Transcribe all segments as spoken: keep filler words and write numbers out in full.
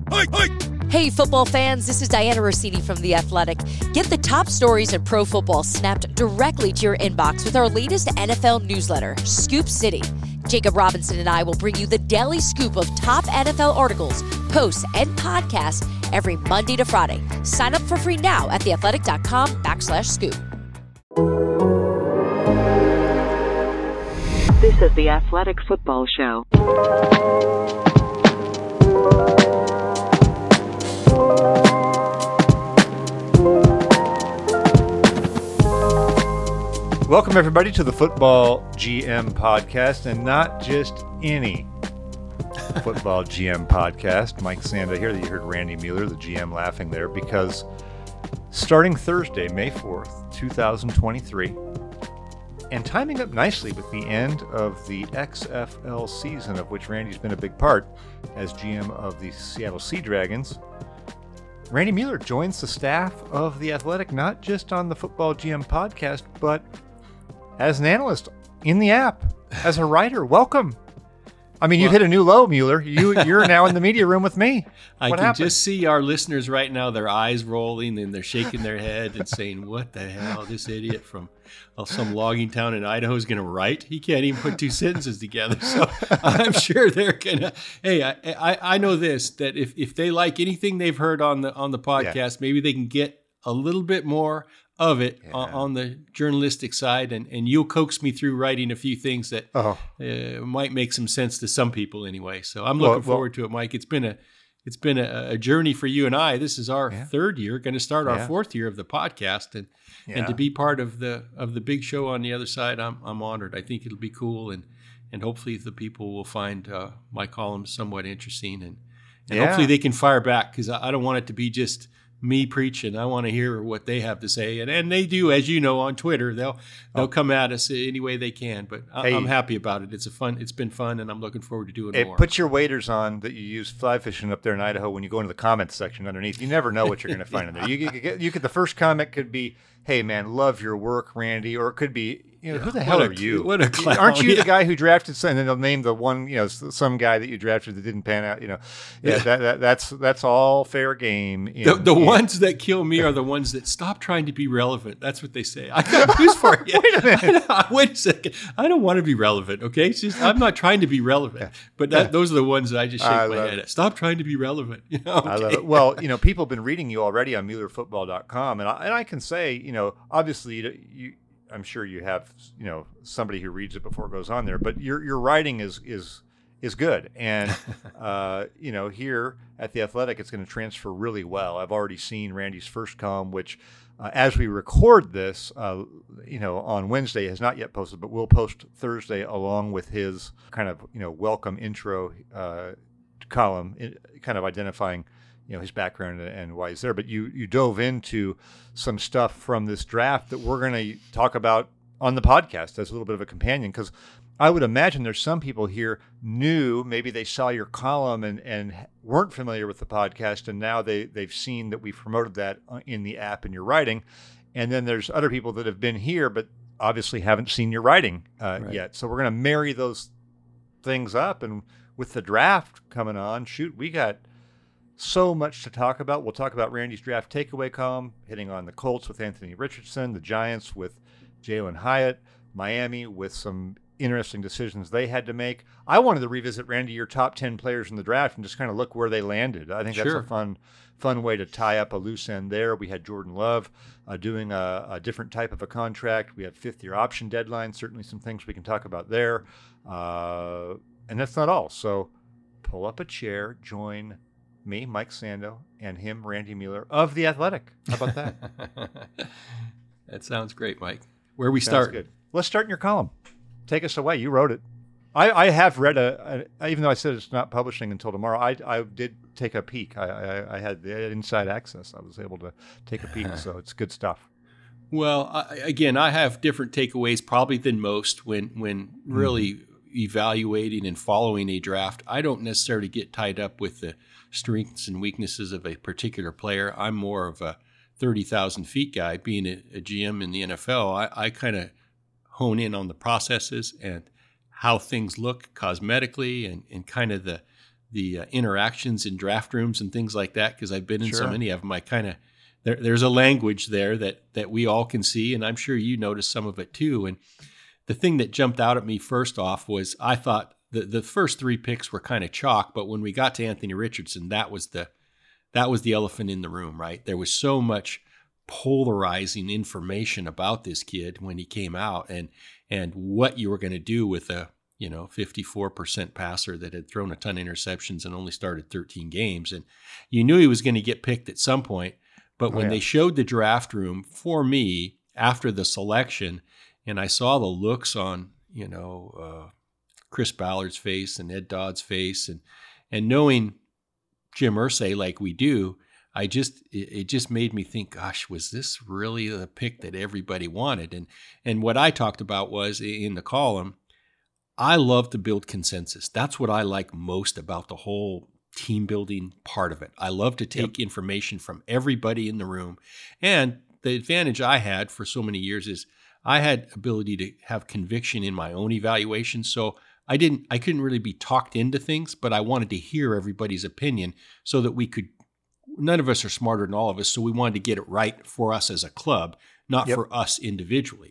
Hey, football fans, this is Diana Rossini from The Athletic. Get the top stories in pro football snapped directly to your inbox with our latest N F L newsletter, Scoop City. Jacob Robinson and I will bring you the daily scoop of top N F L articles, posts, and podcasts every Monday to Friday. Sign up for free now at theathletic.com backslash scoop. This is the Athletic Football Show. Welcome, everybody, to the Football G M podcast, and not just any Football G M podcast. Mike Sanda here. You heard Randy Mueller, the G M, laughing there because starting Thursday, May fourth, twenty twenty-three, and timing up nicely with the end of the X F L season, of which Randy's been a big part as G M of the Seattle Sea Dragons, Randy Mueller joins the staff of The Athletic, not just on the Football G M podcast, but as an analyst in the app, as a writer. Welcome. I mean, well, you've hit a new low, Mueller. You, you're now in the media room with me. I what can happened? just see our listeners right now, their eyes rolling and they're shaking their head and saying, what the hell, this idiot from uh, some logging town in Idaho is going to write? He can't even put two sentences together. So I'm sure they're going to, hey, I, I I know this, that if, if they like anything they've heard on the on the podcast, yeah. maybe they can get a little bit more of it yeah. on, on the journalistic side, and, and you'll coax me through writing a few things that oh. uh, might make some sense to some people anyway. So I'm looking well, forward well, to it, Mike. It's been a it's been a, a journey for you and I. This is our yeah. third year, going to start our yeah. fourth year of the podcast, and yeah. and to be part of the of the big show on the other side, I'm I'm honored. I think it'll be cool, and and hopefully the people will find uh, my columns somewhat interesting, and and yeah. hopefully they can fire back, because I, I don't want it to be just me preaching. I want to hear what they have to say, and and they do, as you know, on Twitter. They'll they'll oh. come at us any way they can. But I, hey, I'm happy about it. It's a fun. It's been fun, and I'm looking forward to doing hey, more. Put your waders on that you use fly fishing up there in Idaho when you go into the comments section underneath. You never know what you're going to find in there. You, you, get, you could the first comment could be, "Hey man, love your work, Randy," or it could be, you know, who the hell what are a, you? What a clown. Aren't you yeah. the guy who drafted? And then they'll name the one, you know, some guy that you drafted that didn't pan out. You know, yeah, that, that that's that's all fair game. In, the the in, ones that kill me are the ones that stop trying to be relevant. That's what they say. I got news for you. Wait a minute. I, wait a second. I don't want to be relevant. Okay, it's just, I'm not trying to be relevant. But that, those are the ones that I just shake I my head at. Stop trying to be relevant. You know. Okay. I love it. Well, you know, people have been reading you already on Mueller Football dot com, and I, and I can say, you know, obviously you. you I'm sure you have, you know, somebody who reads it before it goes on there, but your your writing is is is good, and uh, you know, here at The Athletic, it's going to transfer really well. I've already seen Randy's first column, which, uh, as we record this, uh, you know, on Wednesday has not yet posted, but we'll post Thursday along with his kind of, you know, welcome intro uh, column, kind of identifying, you know, his background and why he's there. But you you dove into some stuff from this draft that we're going to talk about on the podcast as a little bit of a companion, because I would imagine there's some people here new, maybe they saw your column and, and weren't familiar with the podcast, and now they, they've seen that we've promoted that in the app and your writing. And then there's other people that have been here but obviously haven't seen your writing uh, right. yet. So we're going to marry those things up. And with the draft coming on, shoot, we got so much to talk about. We'll talk about Randy's draft takeaway column, hitting on the Colts with Anthony Richardson, the Giants with Jalen Hyatt, Miami with some interesting decisions they had to make. I wanted to revisit, Randy, your top ten players in the draft and just kind of look where they landed. I think that's sure. a fun fun way to tie up a loose end there. We had Jordan Love uh, doing a, a different type of a contract. We had fifth-year option deadline, certainly some things we can talk about there. Uh, and that's not all. So pull up a chair, join me, Mike Sando, and him, Randy Mueller, of The Athletic. How about that? That sounds great, Mike. Where we Sounds start? Good. Let's start in your column. Take us away. You wrote it. I, I have read a, a, even though I said it's not publishing until tomorrow, I, I did take a peek. I, I, I had the inside access. I was able to take a peek, so it's good stuff. Well, I, again, I have different takeaways probably than most when, when really mm-hmm. evaluating and following a draft. I don't necessarily get tied up with the strengths and weaknesses of a particular player. I'm more of a thirty thousand feet guy. Being a, a G M in the N F L, I, I kind of hone in on the processes and how things look cosmetically, and, and kind of the the uh, interactions in draft rooms and things like that, because I've been in Sure. so many of them. I kind of there, there's a language there that that we all can see, and I'm sure you noticed some of it too. And the thing that jumped out at me first off was I thought the the first three picks were kind of chalk, but when we got to Anthony Richardson, that was the that was the elephant in the room, right? There was so much polarizing information about this kid when he came out, and and what you were going to do with a you know fifty-four percent passer that had thrown a ton of interceptions and only started thirteen games, and you knew he was going to get picked at some point. But when Oh, yeah. they showed the draft room for me after the selection, and I saw the looks on you know uh, Chris Ballard's face and Ed Dodd's face, and and knowing Jim Irsay like we do, I just it, it just made me think, gosh, was this really the pick that everybody wanted? And and what I talked about was in the column, I love to build consensus. That's what I like most about the whole team building part of it. I love to take Yep. information from everybody in the room. And the advantage I had for so many years is I had ability to have conviction in my own evaluation. So I didn't I couldn't really be talked into things, but I wanted to hear everybody's opinion so that we could none of us are smarter than all of us, so we wanted to get it right for us as a club, not Yep. for us individually.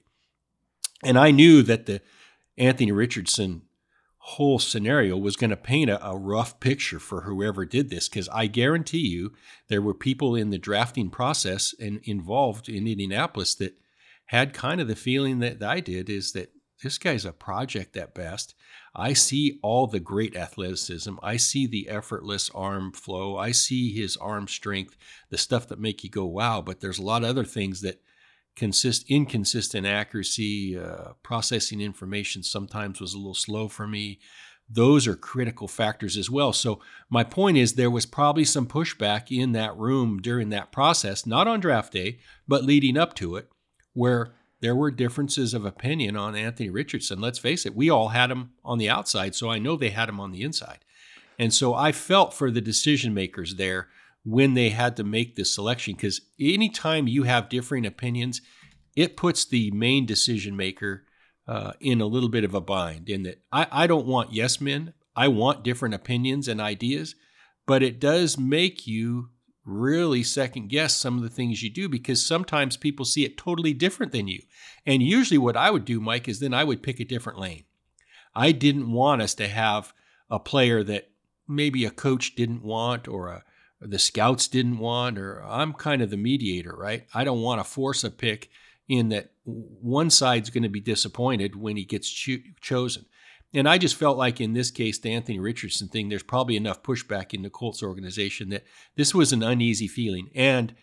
And I knew that the Anthony Richardson whole scenario was going to paint a, a rough picture for whoever did this, because I guarantee you there were people in the drafting process and involved in Indianapolis that had kind of the feeling that I did, is that this guy's a project at best. I see all the great athleticism. I see the effortless arm flow. I see his arm strength, the stuff that make you go, wow. But there's a lot of other things that consist inconsistent accuracy, uh, processing information sometimes was a little slow for me. Those are critical factors as well. So my point is there was probably some pushback in that room during that process, not on draft day, but leading up to it, where there were differences of opinion on Anthony Richardson. Let's face it, we all had him on the outside, so I know they had him on the inside. And so I felt for the decision makers there when they had to make this selection, because anytime you have differing opinions, it puts the main decision maker uh, in a little bit of a bind, in that I, I don't want yes men. I want different opinions and ideas, but it does make you really second guess some of the things you do, because sometimes people see it totally different than you. And usually what I would do, Mike, is then I would pick a different lane. I didn't want us to have a player that maybe a coach didn't want, or a the scouts didn't want, or I'm kind of the mediator, right? I don't want to force a pick in that one side's going to be disappointed when he gets cho- chosen. And I just felt like in this case, the Anthony Richardson thing, there's probably enough pushback in the Colts organization that this was an uneasy feeling. And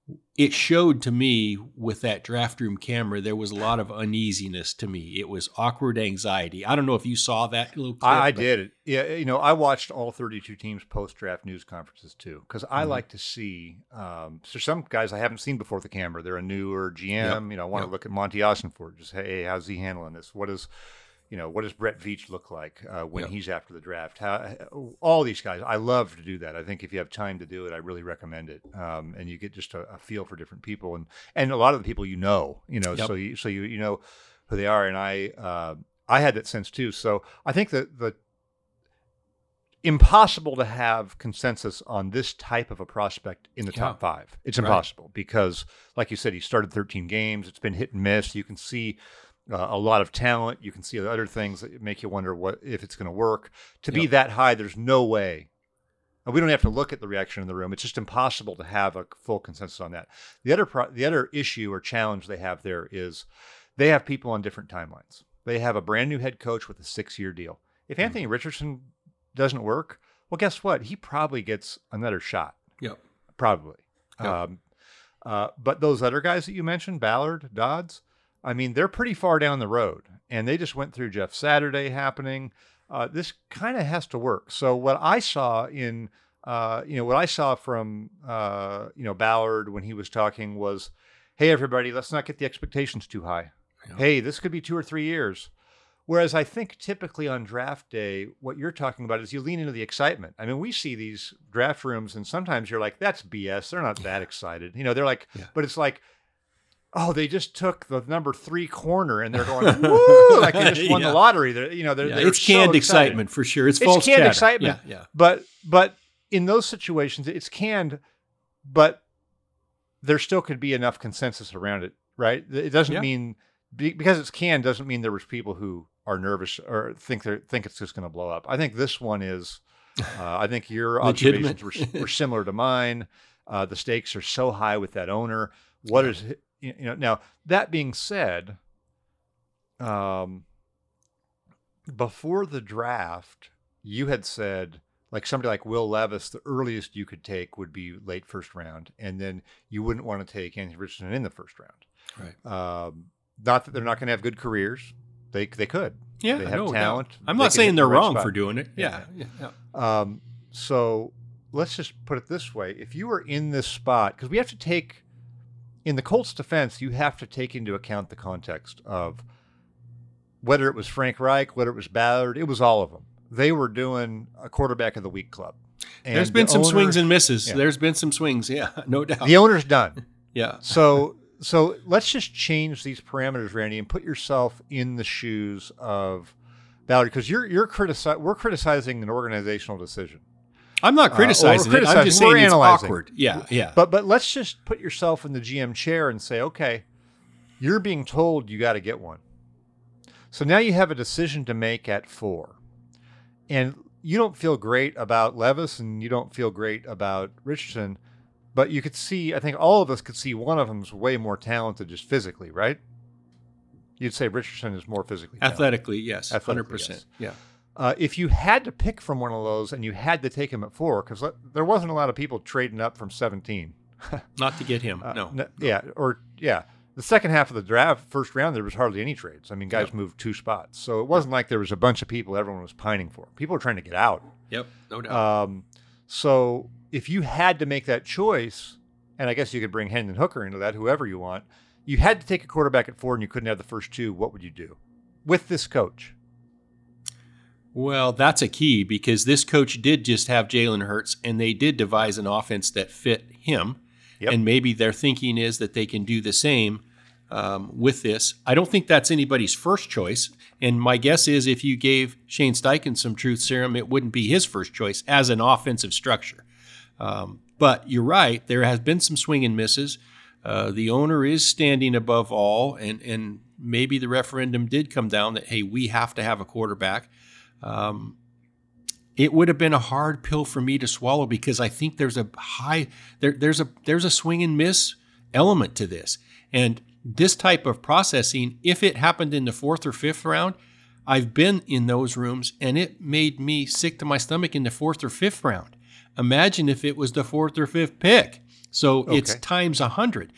it showed to me with that draft room camera, there was a lot of uneasiness to me. It was awkward anxiety. I don't know if you saw that little clip. I, I but- did. Yeah, you know, I watched all thirty-two teams post-draft news conferences too, because I Mhm. like to see. Um, so some guys I haven't seen before the camera. They're a newer G M. Yep. You know, I want Yep. to look at Monty Ossenford. Just hey, how's he handling this? What is, you know, what does Brett Veach look like uh, when Yep. he's after the draft? How, all these guys, I love to do that. I think if you have time to do it, I really recommend it. Um, and you get just a, a feel for different people, and and a lot of the people you know, you know, Yep. so you so you you know who they are. And I uh, I had that sense too. So I think that the impossible to have consensus on this type of a prospect in the Yeah. top five. It's Right. impossible because, like you said, he started thirteen games. It's been hit and miss. You can see uh, a lot of talent. You can see other things that make you wonder what if it's going to work. To be Yep. that high, there's no way. And we don't have to look at the reaction in the room. It's just impossible to have a full consensus on that. The other pro- the other issue or challenge they have there is they have people on different timelines. They have a brand new head coach with a six-year deal. If Anthony Mm-hmm. Richardson doesn't work, well, guess what? He probably gets another shot. Yep. Probably. Yep. Um, uh, but those other guys that you mentioned, Ballard, Dodds, I mean, they're pretty far down the road, and they just went through Jeff Saturday happening. Uh, this kind of has to work. So what I saw in, uh, you know, what I saw from, uh, you know, Ballard when he was talking was, hey, everybody, let's not get the expectations too high. Yeah. Hey, this could be two or three years. Whereas I think typically on draft day, what you're talking about is you lean into the excitement. I mean, we see these draft rooms, and sometimes you're like, that's B S. They're not that excited. You know, they're like, Yeah. but it's like, oh, they just took the number three corner and they're going, woo, like they just won Yeah. the lottery. They're, you know, they're, Yeah, they're it's so canned excited. excitement for sure. It's, It's false canned chatter. excitement. Yeah, yeah. But but in those situations, it's canned, but there still could be enough consensus around it, right? It doesn't Yeah. mean be- because it's canned doesn't mean there was people who are nervous or think they think it's just going to blow up. I think this one is. Uh, I think your Legitimate. observations were, were similar to mine. Uh, the stakes are so high with that owner. What is you know now? That being said, um, before the draft, you had said like somebody like Will Levis, the earliest you could take would be late first round, and then you wouldn't want to take Anthony Richardson in the first round. Right. Um, not that they're not going to have good careers. They they could. Yeah, they have no talent. doubt. I'm They not can hit saying the they're right wrong spot. for doing it. Yeah. Yeah, yeah, yeah. Um, so let's just put it this way. If you were in this spot, because we have to take, in the Colts defense, you have to take into account the context of whether it was Frank Reich, whether it was Ballard, it was all of them. They were doing a quarterback of the week club. And There's been the some owner- swings and misses. Yeah. There's been some swings. Yeah, no doubt. The owner's done. Yeah. So so let's just change these parameters, Randy, and put yourself in the shoes of Ballard, because you're you're critici- we're criticizing an organizational decision. I'm not Uh, criticizing or it. I'm just criticizing. We're saying it's analyzing. awkward. Yeah, yeah. But but let's just put yourself in the G M chair and say, okay, you're being told you got to get one. So now you have a decision to make at four. And you don't feel great about Levis and you don't feel great about Richardson, but you could see, I think all of us could see one of them's way more talented just physically, right? You'd say Richardson is more physically talented. Athletically, yes. Athletically, one hundred percent. yes. Yeah. Uh, if you had to pick from one of those and you had to take him at four, because there wasn't a lot of people trading up from seventeen. Not to get him. Uh, no. n- Yeah, or yeah. The second half of the draft, first round, there was hardly any trades. I mean, guys Yep. moved two spots. So it wasn't like there was a bunch of people everyone was pining for. People were trying to get out. Yep, no doubt. Um, so if you had to make that choice, and I guess you could bring Hendon Hooker into that, whoever you want, you had to take a quarterback at four and you couldn't have the first two, what would you do with this coach? Well, that's a key because this coach did just have Jalen Hurts, and they did devise an offense that fit him. Yep. And maybe their thinking is that they can do the same um, with this. I don't think that's anybody's first choice. And my guess is if you gave Shane Steichen some truth serum, it wouldn't be his first choice as an offensive structure. Um, but you're right. There has been some swing and misses. Uh, the owner is standing above all, and, and maybe the referendum did come down that, hey, we have to have a quarterback. Um, it would have been a hard pill for me to swallow because I think there's a high there, there's a there's a swing and miss element to this. And this type of processing, if it happened in the fourth or fifth round, I've been in those rooms and it made me sick to my stomach in the fourth or fifth round. Imagine if it was the fourth or fifth pick. So Okay. it's times a hundred.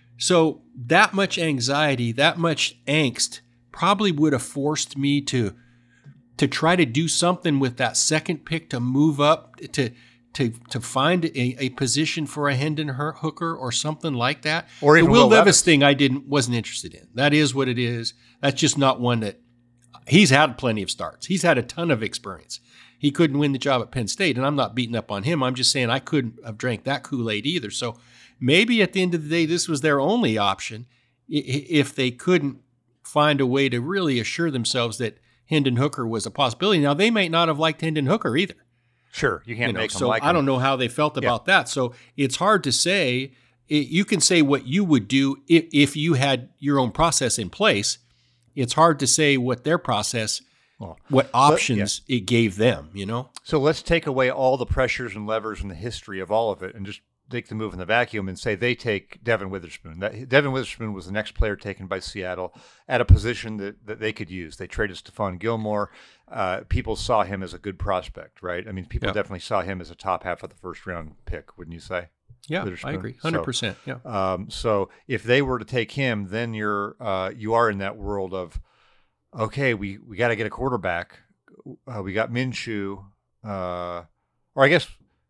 So that much anxiety, that much angst probably would have forced me to to try to do something with that second pick to move up to to to find a, a position for a Hendon Hooker or something like that. Or even the Will Will Levis Levis. thing I didn't wasn't interested in. That is what it is. That's just not one that he's had plenty of starts. He's had a ton of experience. He couldn't win the job at Penn State, and I'm not beating up on him. I'm just saying I couldn't have drank that Kool-Aid either. So maybe at the end of the day, this was their only option i- i- if they couldn't find a way to really assure themselves that Hendon Hooker was a possibility. Now, they may not have liked Hendon Hooker either. Sure, you can't You know, make them so like I him. don't know how they felt about that. So it's hard to say. It, you can say what you would do if, if you had your own process in place. It's hard to say what their process, Well, what options it gave them, you know? So let's take away all the pressures and levers and the history of all of it and just take the move in the vacuum and say they take Devin Witherspoon. That, Devin Witherspoon was the next player taken by Seattle at a position that, that they could use. They traded Stephon Gilmore. Uh, people saw him as a good prospect, right? I mean, people Yeah. definitely saw him as a top half of the first round pick, wouldn't you say? Yeah, Witherspoon. I agree. one So, hundred percent. Yeah. Um, so if they were to take him, then you're uh, you are in that world of, okay, we, we got to get a quarterback. Uh, we got Minshew, uh, or I guess,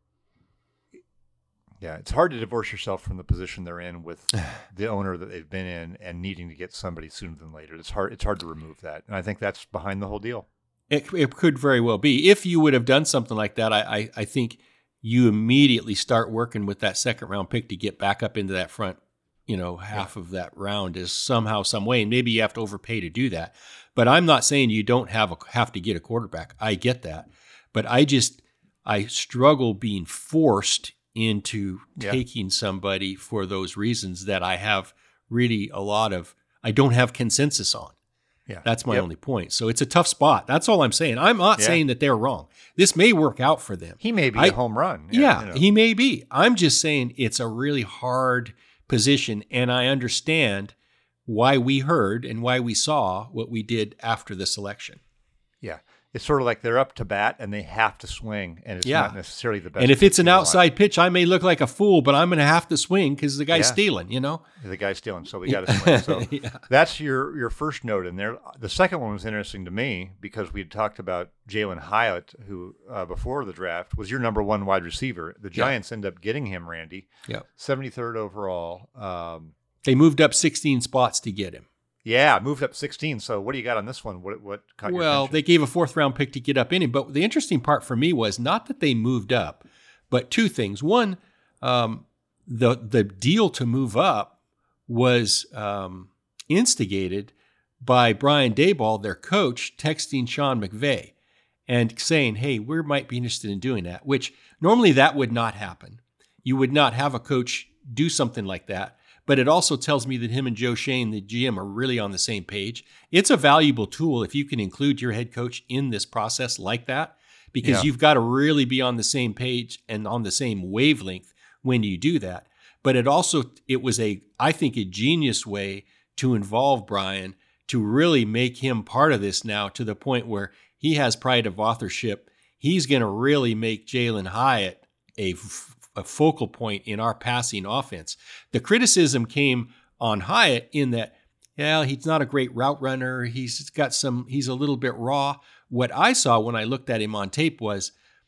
yeah, it's hard to divorce yourself from the position they're in with the owner that they've been in and needing to get somebody sooner than later. It's hard. It's hard to remove that, and I think that's behind the whole deal. It, it could very well be. If you would have done something like that, I, I, I think you immediately start working with that second round pick to get back up into that front you know, half yeah. of that round is somehow, some way, and maybe you have to overpay to do that. But I'm not saying you don't have a, have to get a quarterback. I get that, but I just I struggle being forced into yeah. taking somebody for those reasons that I have really a lot of I don't have consensus on. Yeah, that's my yep. only point. So it's a tough spot. That's all I'm saying. I'm not yeah. saying that they're wrong. This may work out for them. He may be I, a home run. Yeah, yeah you know. he may be. I'm just saying it's a really hard position, and I understand why we heard and why we saw what we did after the selection. Yeah. It's sort of like they're up to bat and they have to swing, and it's yeah. not necessarily the best. And if it's an outside pitch, I may look like a fool, but I'm going to have to swing because the guy's yeah. stealing, you know? The guy's stealing, so we got to swing. So yeah. that's your, your first note in there. The second one was interesting to me because we had talked about Jalen Hyatt, who uh, before the draft was your number one wide receiver. The Giants yeah. end up getting him, Randy, yeah. seventy-third overall. Um, they moved up sixteen spots to get him. Yeah, moved up sixteen. So what do you got on this one? What what caught your Well, attention? they gave a fourth round pick to get up in him. But the interesting part for me was not that they moved up, but two things. One, um, the the deal to move up was um, instigated by Brian Daboll, their coach, texting Sean McVay and saying, hey, we might be interested in doing that, which normally that would not happen. You would not have a coach do something like that. But it also tells me that him and Joe Shane, the G M, are really on the same page. It's a valuable tool if you can include your head coach in this process like that, because yeah. you've got to really be on the same page and on the same wavelength when you do that. But it also, it was a, I think, a genius way to involve Brian to really make him part of this now to the point where he has pride of authorship. He's going to really make Jalen Hyatt a a focal point in our passing offense. The criticism came on Hyatt in that, yeah, he's not a great route runner. He's got some, he's a little bit raw. What I saw when I looked at him on tape was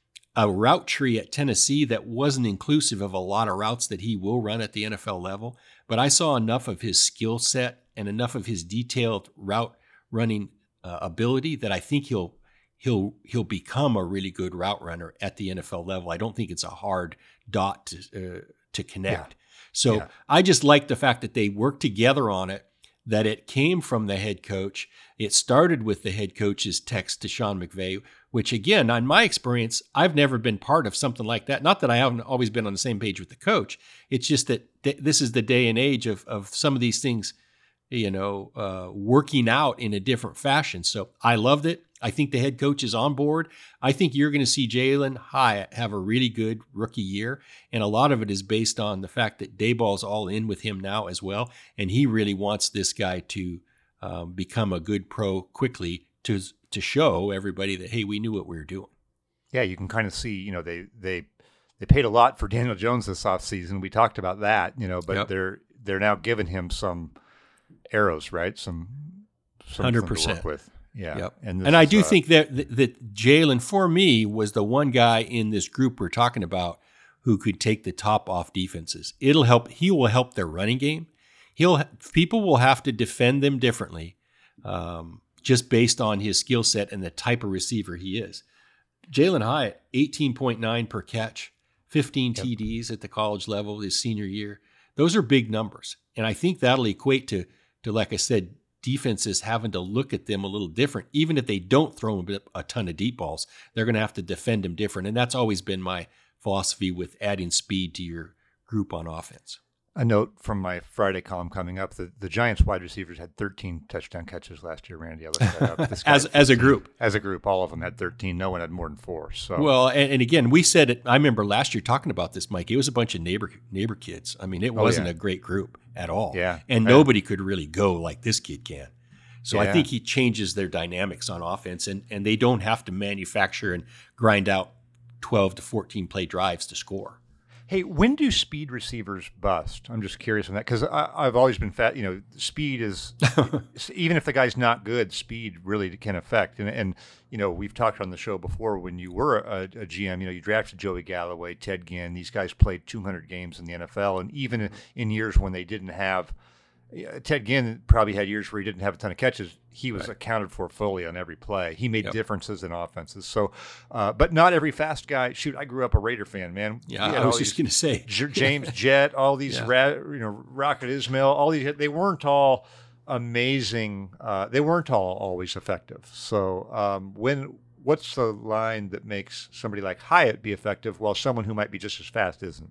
a route tree at Tennessee that wasn't inclusive of a lot of routes that he will run at the N F L level. But I saw enough of his skill set and enough of his detailed route running uh, ability that I think he'll he'll he'll become a really good route runner at the N F L level. I don't think it's a hard dot to uh, to connect. Yeah. So yeah. I just like the fact that they worked together on it, that it came from the head coach. It started with the head coach's text to Sean McVay, which again, in my experience, I've never been part of something like that. Not that I haven't always been on the same page with the coach. It's just that th- this is the day and age of of some of these things, you know, uh, working out in a different fashion. So I loved it. I think the head coach is on board. I think you're going to see Jalen Hyatt have a really good rookie year. And a lot of it is based on the fact that Daboll's all in with him now as well. And he really wants this guy to um, become a good pro quickly to to show everybody that, hey, we knew what we were doing. Yeah, you can kind of see, you know, they they they paid a lot for Daniel Jones this offseason. We talked about that, you know, but yep. they're they're now giving him some arrows, right? Some one hundred percent to work with. Yeah. Yep. And, and I do uh, think that that Jalen, for me, was the one guy in this group we're talking about who could take the top off defenses. It'll help. He will help their running game. He'll people will have to defend them differently, um, just based on his skill set and the type of receiver he is. Jalen Hyatt, eighteen point nine per catch, fifteen yep. T Ds at the college level his senior year. Those are big numbers, and I think that'll equate to to like I said, defenses having to look at them a little different. Even if they don't throw them a ton of deep balls, they're going to have to defend them different. And that's always been my philosophy with adding speed to your group on offense. A note from my Friday column coming up, the, the Giants wide receivers had thirteen touchdown catches last year, Randy. I looked that up. This as as a group. As a group, all of them had thirteen. No one had more than four. So Well, and, and again, we said it, I remember last year talking about this, Mike. It was a bunch of neighbor neighbor kids. I mean, it wasn't oh, yeah. a great group at all. Yeah. And yeah. nobody could really go like this kid can. So yeah. I think he changes their dynamics on offense, and, and they don't have to manufacture and grind out twelve to fourteen play drives to score. Hey, when do speed receivers bust? I'm just curious on that because I've always been fat. You know, speed is even if the guy's not good, speed really can affect. And, and you know, we've talked on the show before when you were a, a G M. You know, you drafted Joey Galloway, Ted Ginn. These guys played two hundred games in the N F L, and even in years when they didn't have yeah, Ted Ginn probably had years where he didn't have a ton of catches. He was Right. accounted for fully on every play. He made Yep. differences in offenses. So, uh, but not every fast guy. Shoot, I grew up a Raider fan, man. Yeah, We had I was all just these- going to say. J- James Jett, all these, Yeah. ra- you know, Rocket Ismail, all these. They weren't all amazing. Uh, they weren't all always effective. So, um, when what's the line that makes somebody like Hyatt be effective while someone who might be just as fast isn't?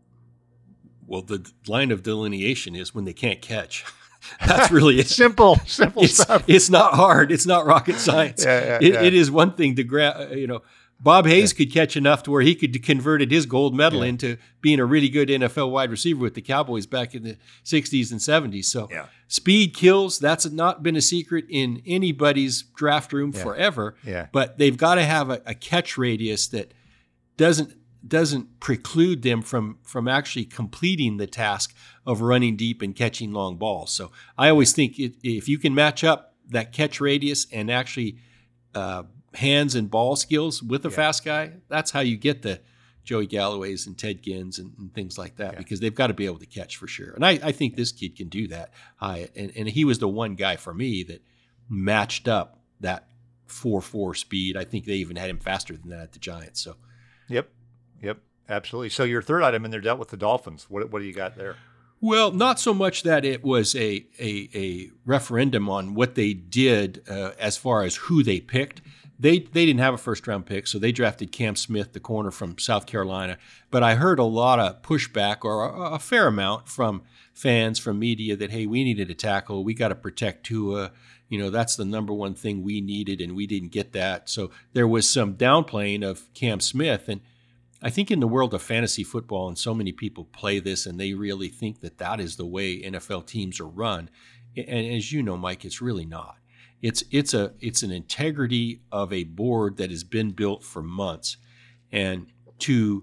Well, the line of delineation is when they can't catch. That's really it. Simple, simple It's, stuff. it's not hard. It's not rocket science. Yeah, yeah, it, yeah. it is one thing to grab, you know, Bob Hayes could catch enough to where he could converted his gold medal Yeah. into being a really good N F L wide receiver with the Cowboys back in the sixties and seventies. So Yeah. speed kills. That's not been a secret in anybody's draft room Yeah. forever. Yeah. But they've got to have a, a catch radius that doesn't doesn't preclude them from from actually completing the task of running deep and catching long balls. So I always think it, if you can match up that catch radius and actually uh, hands and ball skills with a Yeah. fast guy, that's how you get the Joey Galloways and Ted Ginns and, and things like that, Yeah. because they've got to be able to catch for sure. And I, I think this kid can do that. I, and, and he was the one guy for me that matched up that four four speed. I think they even had him faster than that at the Giants. So Yep. Yep. Absolutely. So your third item in there dealt with the Dolphins. What what do you got there? Well, not so much that it was a a, a referendum on what they did uh, as far as who they picked. They they didn't have a first round pick, so they drafted Cam Smith, the corner from South Carolina. But I heard a lot of pushback, or a, a fair amount, from fans, from media, that hey, we needed a tackle, we got to protect Tua. You know, that's the number one thing we needed, and we didn't get that. So there was some downplaying of Cam Smith, and I think in the world of fantasy football, and so many people play this and they really think that that is the way N F L teams are run. And as you know, Mike, it's really not. It's it's a it's an integrity of a board that has been built for months. And to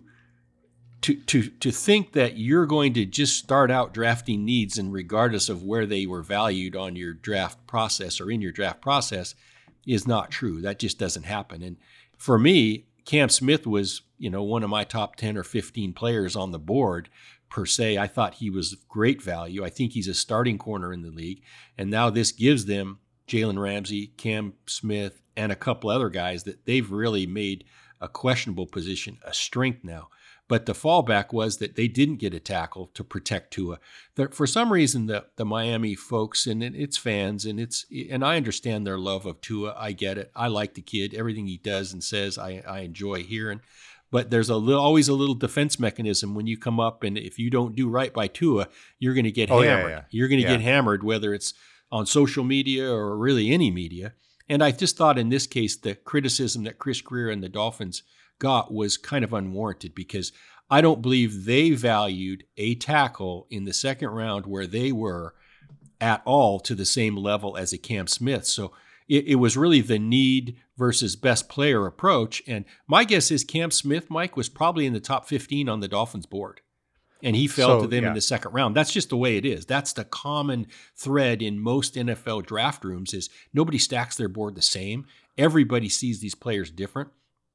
to to to think that you're going to just start out drafting needs, and regardless of where they were valued on your draft process or in your draft process, is not true. That just doesn't happen. And for me, Cam Smith was, you know, one of my top ten or fifteen players on the board per se. I thought he was great value. I think he's a starting corner in the league. And now this gives them Jalen Ramsey, Cam Smith, and a couple other guys that they've really made a questionable position a strength now. But the fallback was that they didn't get a tackle to protect Tua. The, for some reason, the, the Miami folks and its fans, and it's and I understand their love of Tua. I get it. I like the kid. Everything he does and says, I, I enjoy hearing. But there's a little, always a little defense mechanism when you come up, and if you don't do right by Tua, you're going to get Oh, yeah, hammered. yeah. You're going to Yeah. get hammered, whether it's on social media or really any media. And I just thought in this case, the criticism that Chris Greer and the Dolphins got was kind of unwarranted, because I don't believe they valued a tackle in the second round where they were at all to the same level as a Cam Smith. So it, it was really the need versus best player approach. And my guess is Cam Smith, Mike, was probably in the top fifteen on the Dolphins board. And he fell So, to them yeah. in the second round. That's just the way it is. That's the common thread in most N F L draft rooms is nobody stacks their board the same. Everybody sees these players different.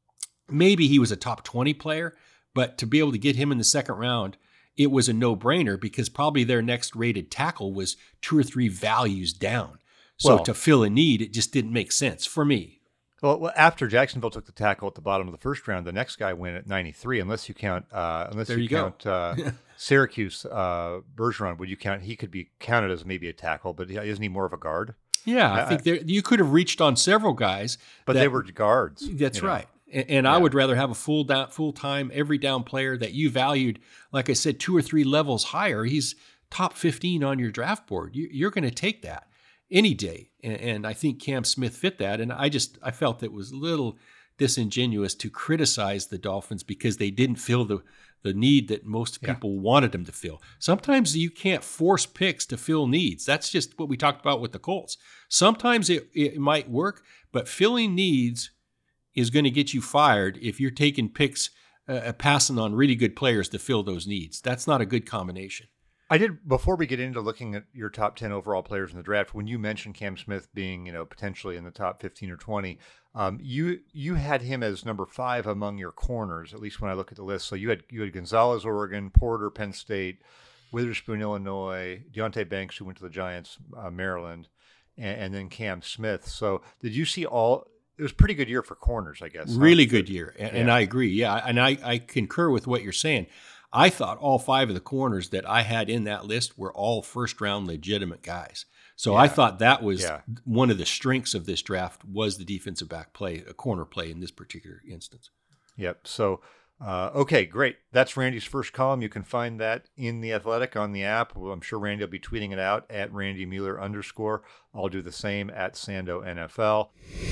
Maybe he was a top twenty player, but to be able to get him in the second round, it was a no-brainer, because probably their next rated tackle was two or three values down. So Well- to fill a need, it just didn't make sense for me. Well, well, after Jacksonville took the tackle at the bottom of the first round, the next guy went at ninety-three. Unless you count, uh, unless There you, you go. count uh, Syracuse uh, Bergeron, would you count? He could be counted as maybe a tackle, but isn't he more of a guard? Yeah, I, I- think there, you could have reached on several guys. But that- they were guards. That's you know. right. And, and I Yeah. would rather have a full down, full time, every down player that you valued, like I said, two or three levels higher. He's top fifteen on your draft board. You, you're going to take that any day. And, and I think Cam Smith fit that. And I just, I felt it was a little disingenuous to criticize the Dolphins because they didn't fill the, the need that most Yeah. people wanted them to fill. Sometimes you can't force picks to fill needs. That's just what we talked about with the Colts. Sometimes it, it might work, but filling needs is going to get you fired if you're taking picks, uh, passing on really good players to fill those needs. That's not a good combination. I did, before we get into looking at your top ten overall players in the draft, when you mentioned Cam Smith being, you know, potentially in the top fifteen or twenty, um, you you had him as number five among your corners, at least when I look at the list. So you had you had Gonzalez, Oregon, Porter, Penn State, Witherspoon, Illinois, Deontay Banks, who went to the Giants, uh, Maryland, and, and then Cam Smith. So did you see all? It was a pretty good year for corners, I guess. Really huh? good year, and, Yeah. and I agree. Yeah, and I, I concur with what you're saying. I thought all five of the corners that I had in that list were all first-round legitimate guys. So Yeah. I thought that was Yeah. one of the strengths of this draft was the defensive back play, a corner play in this particular instance. Yep. So, uh, okay, great. That's Randy's first column. You can find that in The Athletic on the app. Well, I'm sure Randy will be tweeting it out at Randy Mueller underscore. I'll do the same at Sando N F L.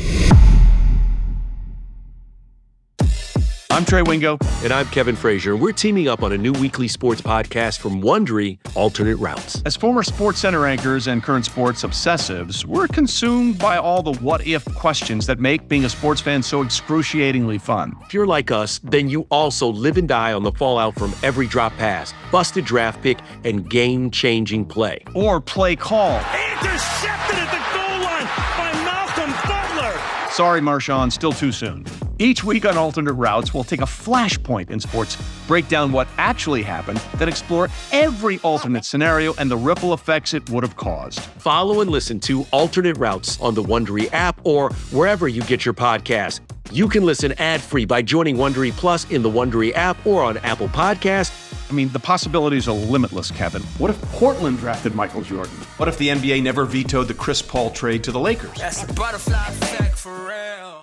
I'm Trey Wingo. And I'm Kevin Frazier, and we're teaming up on a new weekly sports podcast from Wondery, Alternate Routes. As former Sports Center anchors and current sports obsessives, we're consumed by all the what-if questions that make being a sports fan so excruciatingly fun. If you're like us, then you also live and die on the fallout from every drop pass, busted draft pick, and game-changing play. Or play call. Intercepted at the goal line by Malcolm Butler. Sorry, Marshawn, still too soon. Each week on Alternate Routes, we'll take a flashpoint in sports, break down what actually happened, then explore every alternate scenario and the ripple effects it would have caused. Follow and listen to Alternate Routes on the Wondery app or wherever you get your podcasts. You can listen ad-free by joining Wondery Plus in the Wondery app or on Apple Podcasts. I mean, the possibilities are limitless, Kevin. What if Portland drafted Michael Jordan? What if the N B A never vetoed the Chris Paul trade to the Lakers? That's a butterfly effect for real.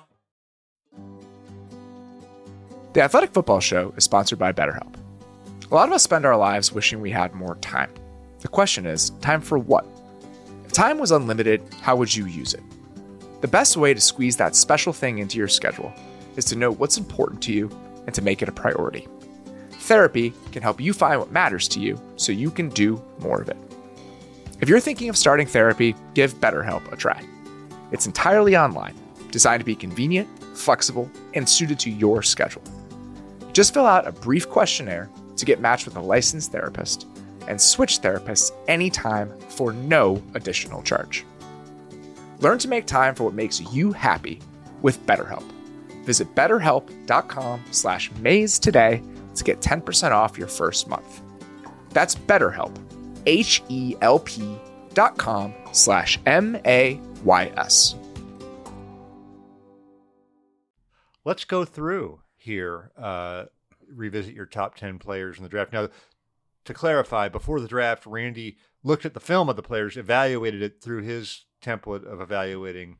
The Athletic Football Show is sponsored by BetterHelp. A lot of us spend our lives wishing we had more time. The question is, time for what? If time was unlimited, how would you use it? The best way to squeeze that special thing into your schedule is to know what's important to you and to make it a priority. Therapy can help you find what matters to you so you can do more of it. If you're thinking of starting therapy, give BetterHelp a try. It's entirely online, designed to be convenient, flexible, and suited to your schedule. Just fill out a brief questionnaire to get matched with a licensed therapist and switch therapists anytime for no additional charge. Learn to make time for what makes you happy with BetterHelp. Visit betterhelp.com slash maze today to get ten percent off your first month. That's BetterHelp, H-E-L-P dot com slash M-A-Y-S. Let's go through here, uh, revisit your top ten players in the draft. Now, to clarify, before the draft, Randy looked at the film of the players, evaluated it through his template of evaluating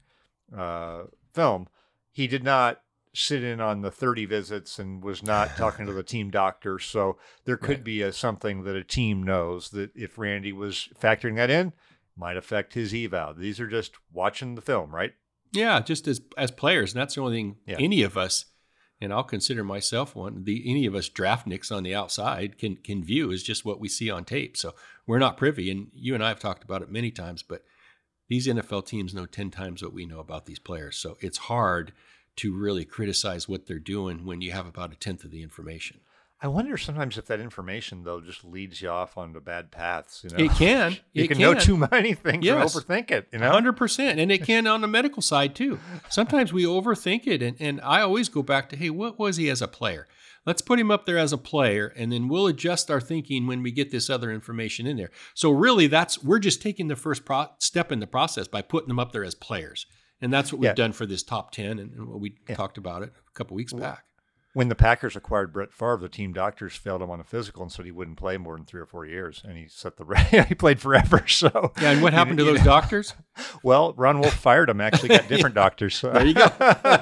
uh, film. He did not sit in on the thirty visits and was not talking to the team doctor. So there could Right. be a, something that a team knows that if Randy was factoring that in, might affect his eval. These are just watching the film, right? Yeah, just as as players, and that's the only thing Yeah. any of us, and I'll consider myself one, the any of us draftniks on the outside can can view is just what we see on tape. So we're not privy, and you and I have talked about it many times, but these N F L teams know ten times what we know about these players. So it's hard to really criticize what they're doing when you have about a tenth of the information. I wonder sometimes if that information, though, just leads you off onto bad paths. You know, It can. You It can, know can. too many things Yes. and overthink it. You know, one hundred percent. And it can on the medical side, too. Sometimes we overthink it. And, and I always go back to, hey, what was he as a player? Let's put him up there as a player, and then we'll adjust our thinking when we get this other information in there. So really, that's we're just taking the first pro- step in the process by putting them up there as players. And that's what we've Yeah. done for this top ten, and, and what we Yeah. talked about it a couple weeks back. when the Packers acquired Brett Favre, the team doctors failed him on a physical and said he wouldn't play more than three or four years, and he set the record. He played forever. So Yeah, and what happened to you those know. doctors? Well, Ron Wolf fired him. Actually, got different doctors. So. There you go.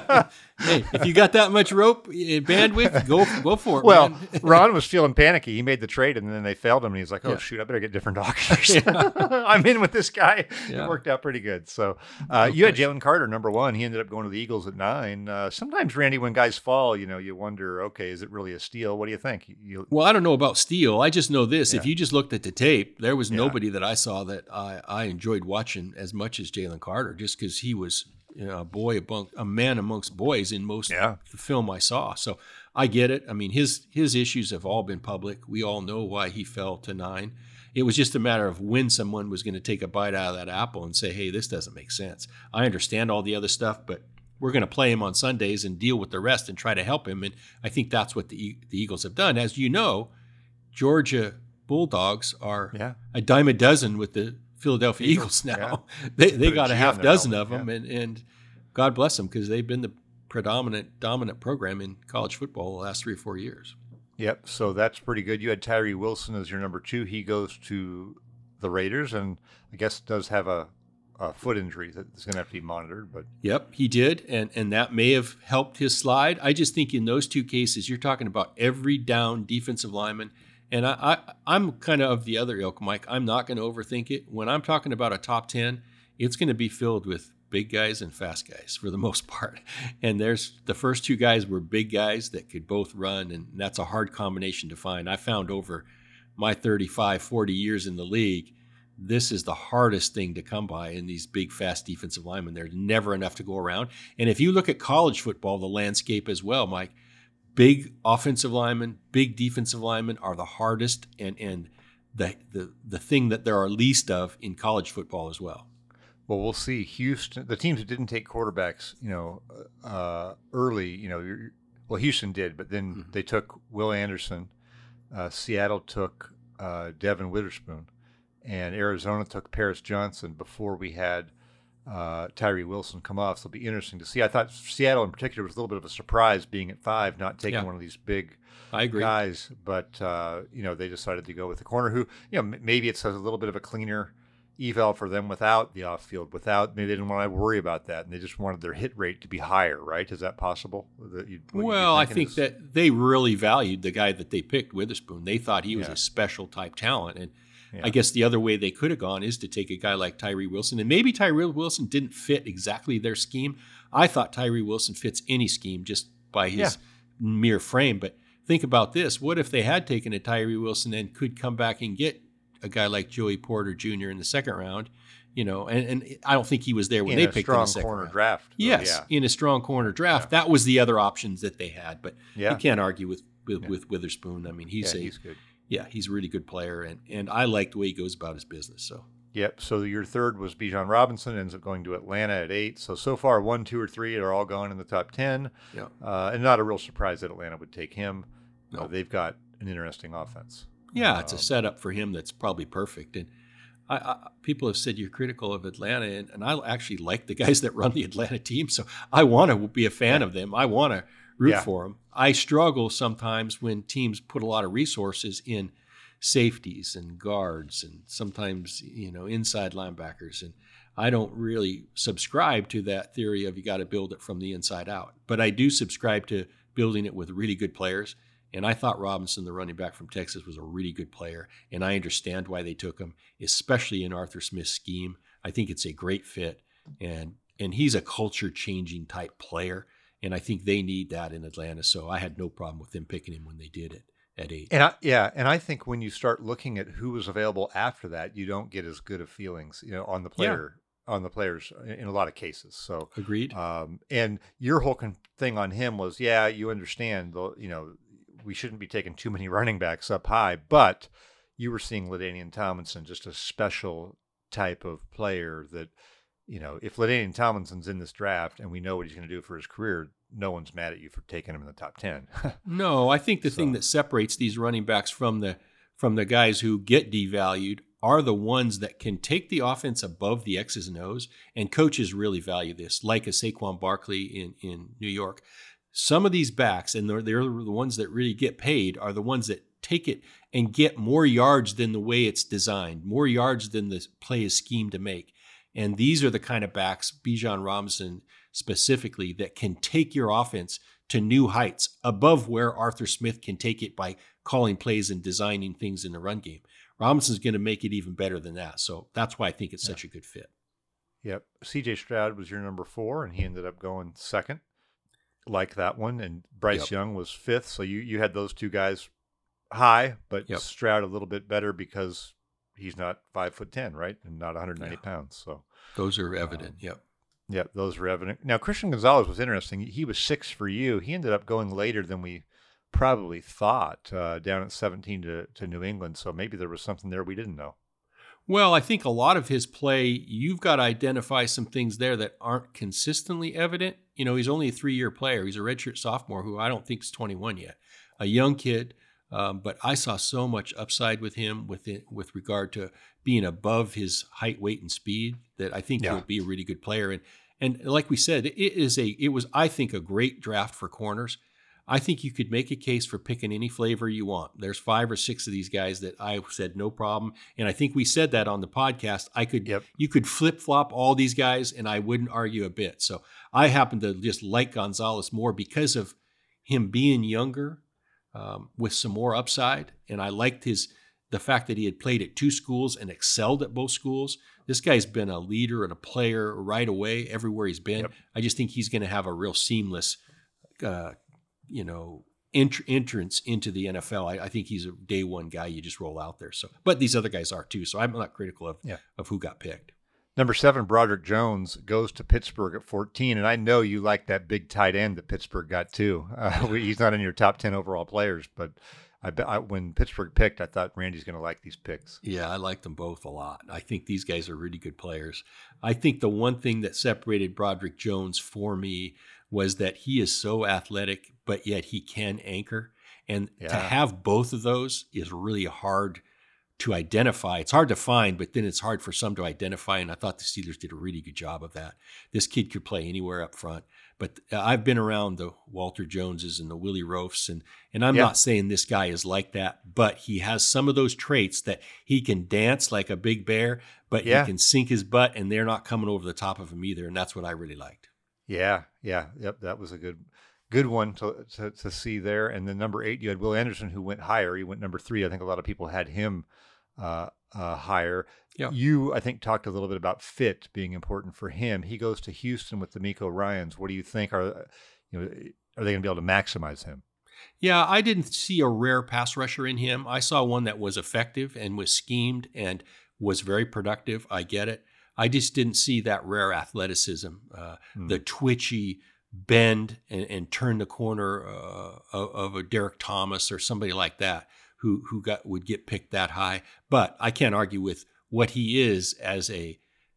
Hey, if you got that much rope eh, bandwidth, go go for it. Well, man. Ron was feeling panicky. He made the trade, and then they failed him, and he's like, "Oh Yeah. shoot, I better get different doctors. I'm in with this guy." Yeah. It worked out pretty good. So uh, you had Jalen Carter, number one. He ended up going to the Eagles at nine. Uh, sometimes, Randy, when guys fall, you know, you wonder, okay, is it really a steal? What do you think? You, Well, I don't know about Steele. I just know this. If Yeah. you just looked at the tape, there was Yeah. nobody that I saw that I, I enjoyed watching as much as Jalen Carter, just because he was you know, a boy, among, a man amongst boys in most Yeah. of the film I saw. So I get it. I mean, his his issues have all been public. We all know why he fell to nine. It was just a matter of when someone was going to take a bite out of that apple and say, hey, this doesn't make sense. I understand all the other stuff, but we're going to play him on Sundays and deal with the rest and try to help him. And I think that's what the, the Eagles have done. As you know, Georgia Bulldogs are Yeah. a dime a dozen with the Philadelphia Eagles, Eagles, now. yeah. They they Put a got a G half on their dozen helmet, of them, yeah. and, and God bless them because they've been the predominant, dominant program in college football the last three or four years. Yep. So that's pretty good. You had Tyree Wilson as your number two. He goes to the Raiders, and I guess does have a, a foot injury that's going to have to be monitored. But Yep, he did, and and that may have helped his slide. I just think in those two cases, you're talking about every down defensive lineman, and I, I I'm kind of of the other ilk, Mike. I'm not going to overthink it. When I'm talking about a top ten, it's going to be filled with big guys and fast guys for the most part. And there's the first two guys were big guys that could both run, and that's a hard combination to find. I found over my thirty-five, forty years in the league, this is the hardest thing to come by in these big, fast defensive linemen. There's never enough to go around. And if you look at college football, the landscape as well, Mike, big offensive linemen, big defensive linemen are the hardest and, and the, the, the thing that there are least of in college football as well. Well, we'll see. Houston, the teams that didn't take quarterbacks, you know, uh, early, you know, you're, well, Houston did, but then mm-hmm. they took Will Anderson. Uh, Seattle took uh, Devin Witherspoon, and Arizona took Paris Johnson before we had uh, Tyree Wilson come off. So it'll be interesting to see. I thought Seattle in particular was a little bit of a surprise being at five, not taking yeah. one of these big I agree. guys. But, uh, you know, they decided to go with the corner who, you know, m- maybe it's a little bit of a cleaner eval for them without the off field, without maybe they didn't want to worry about that, and they just wanted their hit rate to be higher, right? Is that possible? That you, well, I think is... that they really valued the guy that they picked, Witherspoon. They thought he was yeah. a special type talent, and yeah. I guess the other way they could have gone is to take a guy like Tyree Wilson, and maybe Tyree Wilson didn't fit exactly their scheme. I thought Tyree Wilson fits any scheme just by his yeah. mere frame, but think about this. What if they had taken a Tyree Wilson and could come back and get a guy like Joey Porter Junior in the second round? You know, and, and I don't think he was there when in they a picked strong in the second corner round. draft. Though, yes, yeah. in a strong corner draft. Yeah. That was the other options that they had. But yeah. you can't argue with with, yeah. with Witherspoon. I mean, he's yeah, a he's good. Yeah, he's a really good player, and and I like the way he goes about his business. So. Yep. So your third was Bijan Robinson, ends up going to Atlanta at eight. So so far, one, two, or three are all gone in the top ten. Yeah. Uh, and not a real surprise that Atlanta would take him. No. Uh, they've got an interesting offense. Yeah, it's um, a setup for him that's probably perfect. And I, I, people have said you're critical of Atlanta, and, and I actually like the guys that run the Atlanta team, so I want to be a fan yeah. of them. I want to root yeah. for them. I struggle sometimes when teams put a lot of resources in safeties and guards and sometimes, you know, inside linebackers, and I don't really subscribe to that theory of you got to build it from the inside out. But I do subscribe to building it with really good players. And I thought Robinson, the running back from Texas, was a really good player, and I understand why they took him, especially in Arthur Smith's scheme. I think it's a great fit, and and he's a culture-changing type player, and I think they need that in Atlanta. So I had no problem with them picking him when they did it at eight. And I, yeah, and I think when you start looking at who was available after that, you don't get as good of feelings, you know, on the player. Yeah. on the players in a lot of cases. So agreed. Um, and your whole con- thing on him was, yeah, you understand the, you know, we shouldn't be taking too many running backs up high, but you were seeing LaDainian Tomlinson, just a special type of player that, you know, if LaDainian Tomlinson's in this draft and we know what he's going to do for his career, no one's mad at you for taking him in the top ten. No, I think the so. thing that separates these running backs from the from the guys who get devalued are the ones that can take the offense above the X's and O's, and coaches really value this, like a Saquon Barkley in, in New York. Some of these backs, and they're, they're the ones that really get paid, are the ones that take it and get more yards than the way it's designed, more yards than the play is schemed to make. And these are the kind of backs, Bijan Robinson specifically, that can take your offense to new heights above where Arthur Smith can take it by calling plays and designing things in the run game. Robinson's going to make it even better than that. So that's why I think it's yeah. such a good fit. Yep. C J Stroud was your number four, and he ended up going second. Like that one. And Bryce yep. Young was fifth. So you, you had those two guys high, but yep. Stroud a little bit better because he's not five foot ten, right? And not one hundred ninety yeah. pounds. So those are evident. Um, yep. Yep. Those are evident. Now, Christian Gonzalez was interesting. He was six for you. He ended up going later than we probably thought, uh, down at seventeen to, to New England. So maybe there was something there we didn't know. Well, I think a lot of his play, you've got to identify some things there that aren't consistently evident. You know, he's only a three-year player. He's a redshirt sophomore who I don't think is twenty-one yet. A young kid, Um, but I saw so much upside with him with it, with regard to being above his height, weight, and speed that I think Yeah. he'll be a really good player. And and like we said, it is a it was I think a great draft for corners. I think you could make a case for picking any flavor you want. There's five or six of these guys that I said no problem, and I think we said that on the podcast. I could Yep. you could flip flop all these guys, and I wouldn't argue a bit. So I happen to just like Gonzalez more because of him being younger, um, with some more upside, and I liked his the fact that he had played at two schools and excelled at both schools. This guy's been a leader and a player right away everywhere he's been. Yep. I just think he's going to have a real seamless, uh, you know, ent- entrance into the N F L. I, I think he's a day one guy you just roll out there. So, but these other guys are too. So I'm not critical of Yeah. of who got picked. Number seven, Broderick Jones goes to Pittsburgh at fourteen, and I know you like that big tight end that Pittsburgh got too. Uh, he's not in your top ten overall players, but I, bet I when Pittsburgh picked, I thought Randy's going to like these picks. Yeah, I like them both a lot. I think these guys are really good players. I think the one thing that separated Broderick Jones for me was that he is so athletic, but yet he can anchor. And Yeah. to have both of those is really hard to identify. It's hard to find, but then it's hard for some to identify. And I thought the Steelers did a really good job of that. This kid could play anywhere up front. But I've been around the Walter Joneses and the Willie Roafs, and and I'm Yeah. not saying this guy is like that, but he has some of those traits that he can dance like a big bear, but Yeah. he can sink his butt, and they're not coming over the top of him either. And that's what I really liked. Yeah, yeah, yep. That was a good, good one to, to to see there. And then number eight, you had Will Anderson, who went higher. He went number three. I think a lot of people had him uh, uh, higher. Yeah. You, I think, talked a little bit about fit being important for him. He goes to Houston with the D'Amico Ryans. What do you think? Are you know are they going to be able to maximize him? Yeah, I didn't see a rare pass rusher in him. I saw one that was effective and was schemed and was very productive. I get it. I just didn't see that rare athleticism, uh, Hmm. the twitchy bend and, and turn the corner uh, of, of a Derek Thomas or somebody like that who who got would get picked that high. But I can't argue with what he is as a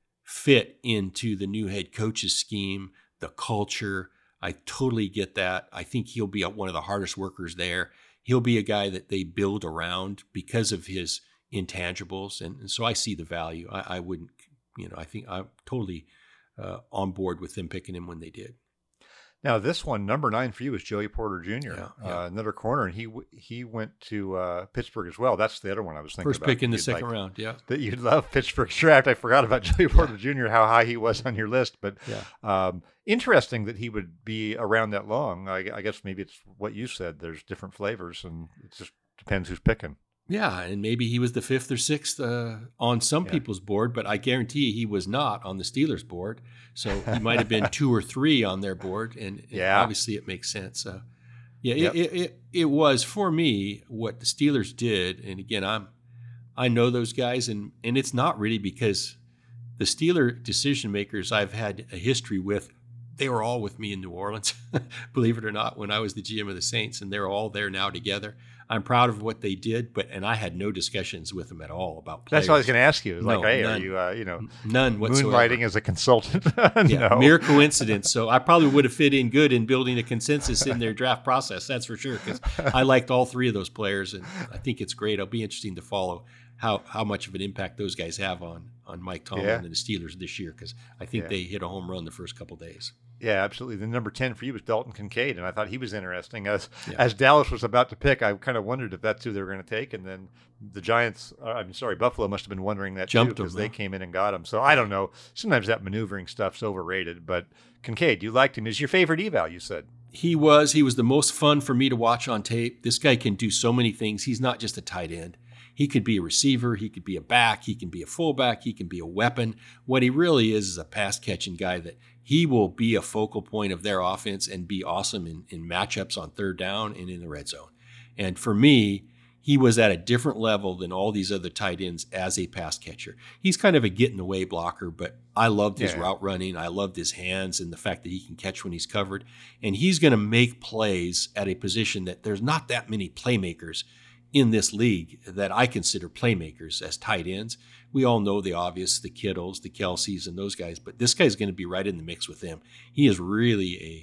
fit into the new head coach's scheme, the culture. I totally get that. I think he'll be one of the hardest workers there. He'll be a guy that they build around because of his intangibles. And, and so I see the value. I, I wouldn't, you know, I think I'm totally uh, on board with them picking him when they did. Now, this one, number nine for you, is Joey Porter Junior Yeah, yeah. Uh, another corner, and he w- he went to uh, Pittsburgh as well. That's the other one I was thinking First about. pick in the You'd second like- round, yeah. That you'd love Pittsburgh's draft. I forgot about Joey Porter Junior, how high he was on your list. But Yeah. um, interesting that he would be around that long. I, I guess maybe it's what you said. There's different flavors, and it just depends who's picking. Yeah, and maybe he was the fifth or sixth uh, on some Yeah. people's board, but I guarantee he was not on the Steelers' board. So he might have been two or three on their board, and, and Yeah. obviously it makes sense. Uh, yeah, Yep. it, it, it it was for me what the Steelers did, and again, I'm I know those guys, and and it's not really because the Steeler decision makers I've had a history with. They were all with me in New Orleans, believe it or not, when I was the G M of the Saints, and they're all there now together. I'm proud of what they did, but and I had no discussions with them at all about players. That's what I was going to ask you. Like, No, hey, are none. you, uh, you know, None whatsoever. moonlighting as a consultant? Yeah, No. mere coincidence. So I probably would have fit in good in building a consensus in their draft process. That's for sure. Because I liked all three of those players, and I think it's great. It'll be interesting to follow how how much of an impact those guys have on on Mike Tomlin Yeah. and the Steelers this year. Because I think Yeah. they hit a home run the first couple days. Yeah, absolutely. The number ten for you was Dalton Kincaid, and I thought he was interesting. As Yeah. as Dallas was about to pick, I kind of wondered if that's who they were going to take, and then the Giants, uh, I'm sorry, Buffalo must have been wondering that Jumped too because him, they huh? came in and got him. So I don't know. Sometimes that maneuvering stuff's overrated, but Kincaid, you liked him. Is your favorite eval, you said? He was. He was the most fun for me to watch on tape. This guy can do so many things. He's not just a tight end. He could be a receiver. He could be a back. He can be a fullback. He can be a weapon. What he really is is a pass-catching guy that he will be a focal point of their offense and be awesome in, in matchups on third down and in the red zone. And for me, he was at a different level than all these other tight ends as a pass catcher. He's kind of a get-in-the-way blocker, but I loved his Yeah. route running. I loved his hands and the fact that he can catch when he's covered. And he's going to make plays at a position that there's not that many playmakers in this league that I consider playmakers as tight ends. We all know the obvious, the Kittles, the Kelseys, and those guys, but this guy's going to be right in the mix with them. He is really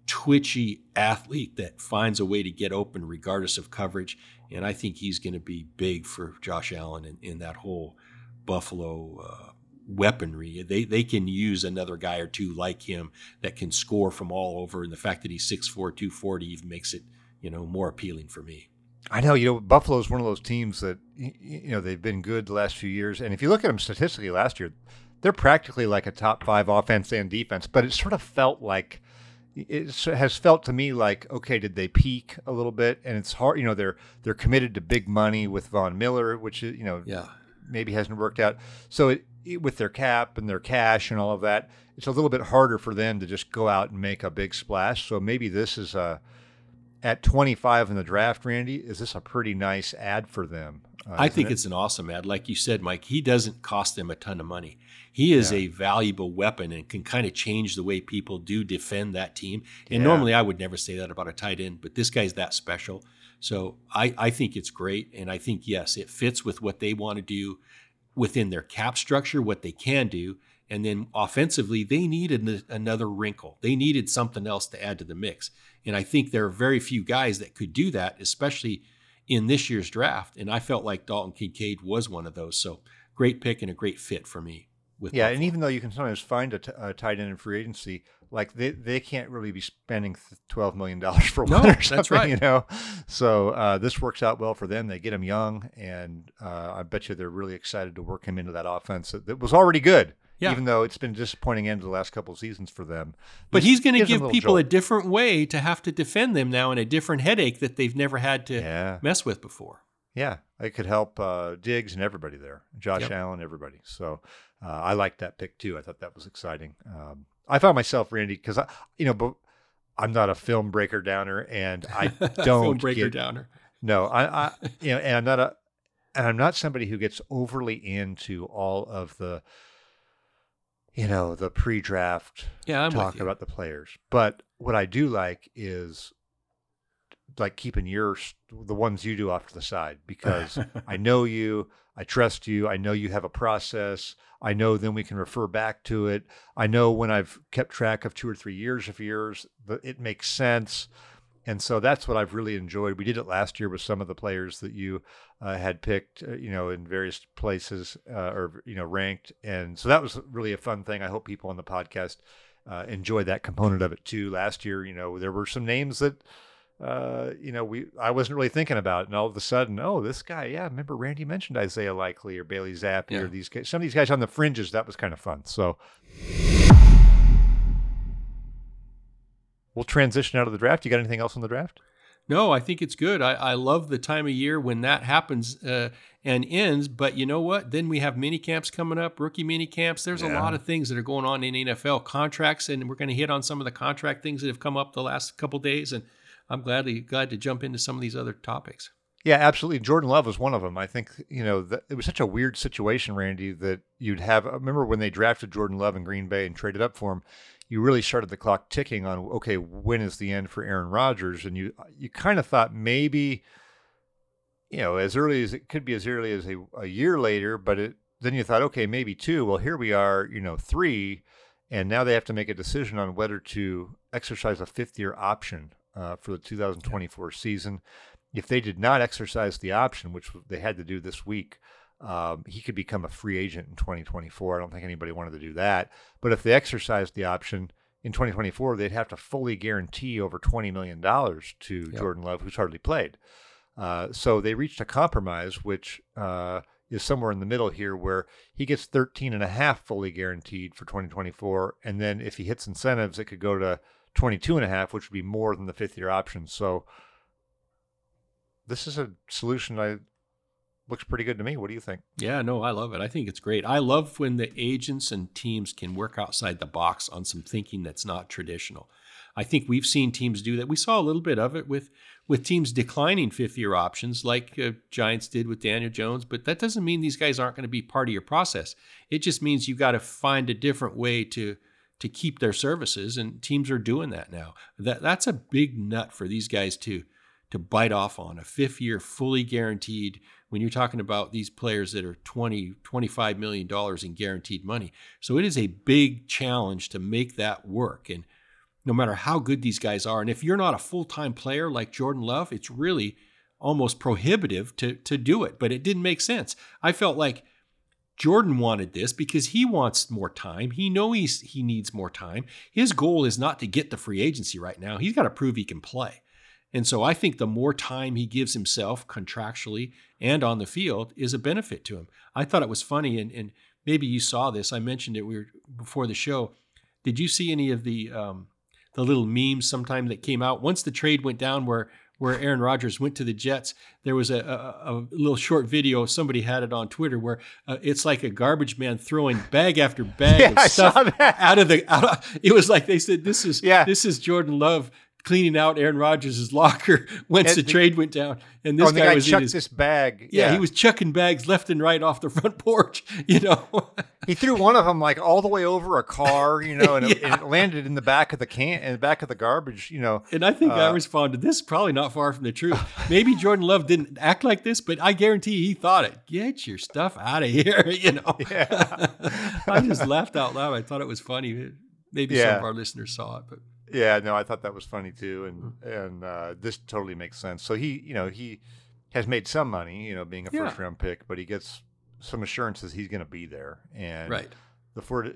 twitchy athlete that finds a way to get open regardless of coverage. And I think he's going to be big for Josh Allen in, in that whole Buffalo uh, weaponry. They they can use another guy or two like him that can score from all over. And the fact that he's six four, two forty even makes it, you know, more appealing for me. I know, you know, Buffalo's one of those teams that, you know, they've been good the last few years. And if you look at them statistically last year, they're practically like a top five offense and defense. But it sort of felt like, it has felt to me like, okay, did they peak a little bit? And it's hard, you know, they're they're committed to big money with Von Miller, which, you know, yeah. maybe hasn't worked out. So it, it, with their cap and their cash and all of that, it's a little bit harder for them to just go out and make a big splash. So maybe this is a, at twenty-five in the draft, Randy, is this a pretty nice ad for them? Uh, I think it? it's an awesome ad. Like you said, Mike, he doesn't cost them a ton of money. He is yeah. a valuable weapon and can kind of change the way people do defend that team. And yeah. normally I would never say that about a tight end, but this guy's that special. So I, I think it's great. And I think, yes, it fits with what they want to do within their cap structure, what they can do. And then offensively, they needed another wrinkle. They needed something else to add to the mix. And I think there are very few guys that could do that, especially in this year's draft. And I felt like Dalton Kincaid was one of those. So great pick and a great fit for me. With yeah, Buffalo. And even though you can sometimes find a, t- a tight end in free agency, like they, they can't really be spending twelve million dollars for no, one or something, that's right. you know? So uh, this works out well for them. They get him young, and uh, I bet you they're really excited to work him into that offense that, that was already good. Yeah. Even though it's been a disappointing end of the last couple of seasons for them. But this he's going to give a people jolt. a different way to have to defend them now, and a different headache that they've never had to yeah. mess with before. Yeah, it could help uh, Diggs and everybody there. Josh yep. Allen, everybody. So uh, I liked that pick too. I thought that was exciting. Um, I found myself, Randy, because I, you know, but I'm not a film breaker downer, and I don't film breaker get, downer. No, I, I, you know, and I'm not a, and I'm not somebody who gets overly into all of the, you know, the pre-draft yeah, I'm talk about the players. But what I do like is like keeping your the ones you do off to the side, because I know you, I trust you, I know you have a process. I know then we can refer back to it. I know when I've kept track of two or three years of yours, it makes sense. And so that's what I've really enjoyed. We did it last year with some of the players that you uh, had picked, uh, you know, in various places uh, or, you know, ranked. And so that was really a fun thing. I hope people on the podcast uh, enjoy that component of it too. Last year, you know, there were some names that, uh, you know, we I wasn't really thinking about. And all of a sudden, oh, this guy, yeah, remember Randy mentioned Isaiah Likely or Bailey Zappi yeah. or these guys, some of these guys on the fringes. That was kind of fun. So we'll transition out of the draft. You got anything else on the draft? No, I think it's good. I, I love the time of year when that happens uh, and ends. But you know what? Then we have mini camps coming up, rookie mini camps. There's yeah. a lot of things that are going on in the N F L, contracts, and we're going to hit on some of the contract things that have come up the last couple of days. And I'm gladly glad to jump into some of these other topics. Yeah, absolutely. Jordan Love was one of them. I think, you know, that, it was such a weird situation, Randy, that you'd have. I remember when they drafted Jordan Love in Green Bay and traded up for him, you really started the clock ticking on, okay, when is the end for Aaron Rodgers? And you you kind of thought maybe, you know, as early as it could be as early as a, a year later, but it, then you thought, okay, maybe two. Well, here we are, you know, three, and now they have to make a decision on whether to exercise a fifth year option uh, for the two thousand twenty-four season. If they did not exercise the option, which they had to do this week, Um, he could become a free agent in twenty twenty-four. I don't think anybody wanted to do that. But if they exercised the option in twenty twenty-four, they'd have to fully guarantee over twenty million dollars to yep. Jordan Love, who's hardly played. Uh, so they reached a compromise, which uh, is somewhere in the middle here, where he gets thirteen and a half fully guaranteed for twenty twenty-four. And then if he hits incentives, it could go to twenty-two and a half, which would be more than the fifth year option. So this is a solution I looks pretty good to me. What do you think? Yeah, no, I love it. I think it's great. I love when the agents and teams can work outside the box on some thinking that's not traditional. I think we've seen teams do that. We saw a little bit of it with, with teams declining fifth-year options like uh, Giants did with Daniel Jones, but that doesn't mean these guys aren't going to be part of your process. It just means you've got to find a different way to to keep their services, and teams are doing that now. That That's a big nut for these guys to to bite off on, a fifth year fully guaranteed when you're talking about these players that are twenty, twenty-five million dollars in guaranteed money. So it is a big challenge to make that work. And no matter how good these guys are. And if you're not a full-time player like Jordan Love, it's really almost prohibitive to to do it. But it didn't make sense. I felt like Jordan wanted this because he wants more time. He knows he's, he needs more time. His goal is not to get the free agency right now. He's got to prove he can play. And so I think the more time he gives himself contractually and on the field is a benefit to him. I thought it was funny, and, and maybe you saw this. I mentioned it we were, before the show. Did you see any of the um, the little memes sometime that came out once the trade went down where where Aaron Rodgers went to the Jets? There was a, a, a little short video. Somebody had it on Twitter where uh, it's like a garbage man throwing bag after bag yeah, of I stuff saw that. out of the. Out of, it was like they said, "This is yeah. this is Jordan Love cleaning out Aaron Rodgers' locker once and the, the trade went down." And this oh, and guy, the guy was chucked in his this bag. Yeah, Yeah, he was chucking bags left and right off the front porch. You know, he threw one of them like all the way over a car. You know, and, it, Yeah. and it landed in the back of the can, in the back of the garbage. You know, and I think I Uh, responded, "This is probably not far from the truth." Maybe Jordan Love didn't act like this, but I guarantee he thought it. Get your stuff out of here. You know, Yeah. I just laughed out loud. I thought it was funny. Maybe some Yeah. of our listeners saw it, but Yeah, no, I thought that was funny too, and and uh, this totally makes sense. So he, you know, he has made some money, you know, being a Yeah. first round pick, but he gets some assurances he's going to be there. And right. the Ford,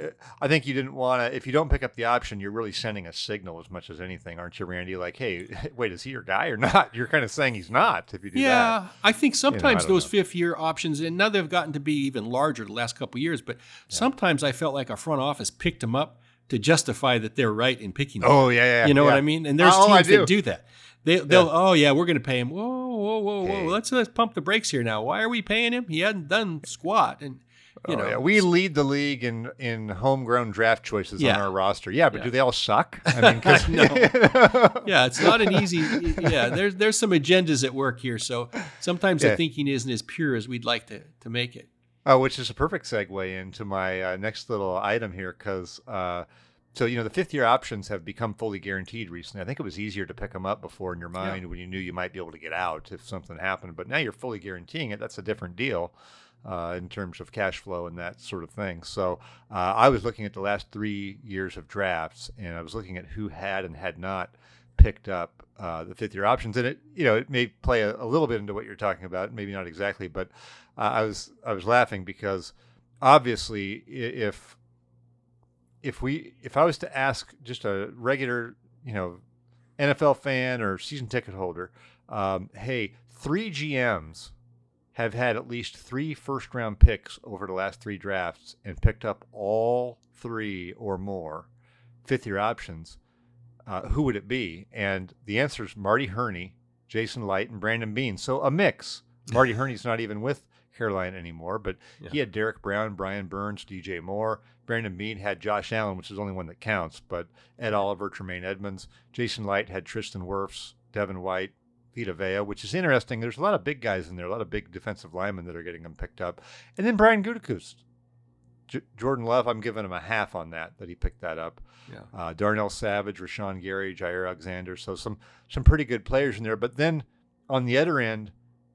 I think you didn't want to. If you don't pick up the option, you're really sending a signal as much as anything, aren't you, Randy? Like, hey, wait, is he your guy or not? You're kind of saying he's not if you do yeah, that. I think sometimes don't those know. fifth year options, and now they've gotten to be even larger the last couple of years, but sometimes I felt like our front office picked them up to justify that they're right in picking them. Oh yeah, yeah. You know yeah. what I mean? And there's Oh, I teams do. that do that. They, they'll, Yeah. oh yeah, we're going to pay him. Whoa, whoa, whoa, whoa. Hey. Let's let's pump the brakes here now. Why are we paying him? He hadn't done squat, and you Oh, know yeah. We lead the league in, in homegrown draft choices Yeah. on our roster. Yeah, but Yeah. do they all suck? I mean, 'cause- No. Yeah, it's not an easy. Yeah, there's there's some agendas at work here. So sometimes Yeah. the thinking isn't as pure as we'd like to to make it. Oh, which is a perfect segue into my uh, next little item here, because uh, so you know the fifth year options have become fully guaranteed recently. I think it was easier to pick them up before in your mind Yeah. when you knew you might be able to get out if something happened. But now you're fully guaranteeing it. That's a different deal uh, in terms of cash flow and that sort of thing. So uh, I was looking at the last three years of drafts, and I was looking at who had and had not picked up uh, the fifth year options, and it you know it may play a, a little bit into what you're talking about, maybe not exactly, but uh, I was I was laughing because obviously i- if if we if I was to ask just a regular you know N F L fan or season ticket holder, um, hey, three G Ms have had at least three first round picks over the last three drafts and picked up all three or more fifth year options. Uh, who would it be? And the answer is Marty Herney, Jason Light, and Brandon Beane. So a mix. Marty Herney's not even with Carolina anymore, but Yeah. he had Derek Brown, Brian Burns, D J Moore. Brandon Beane had Josh Allen, which is the only one that counts, but Ed Oliver, Tremaine Edmonds. Jason Light had Tristan Wirfs, Devin White, Vita Vea, which is interesting. There's a lot of big guys in there, a lot of big defensive linemen that are getting them picked up. And then Brian Gutekunst. J- Jordan Love, I'm giving him a half on that, that he picked that up. Yeah. Uh, Darnell Savage, Rashawn Gary, Jair Alexander. So some some pretty good players in there. But then on the other end,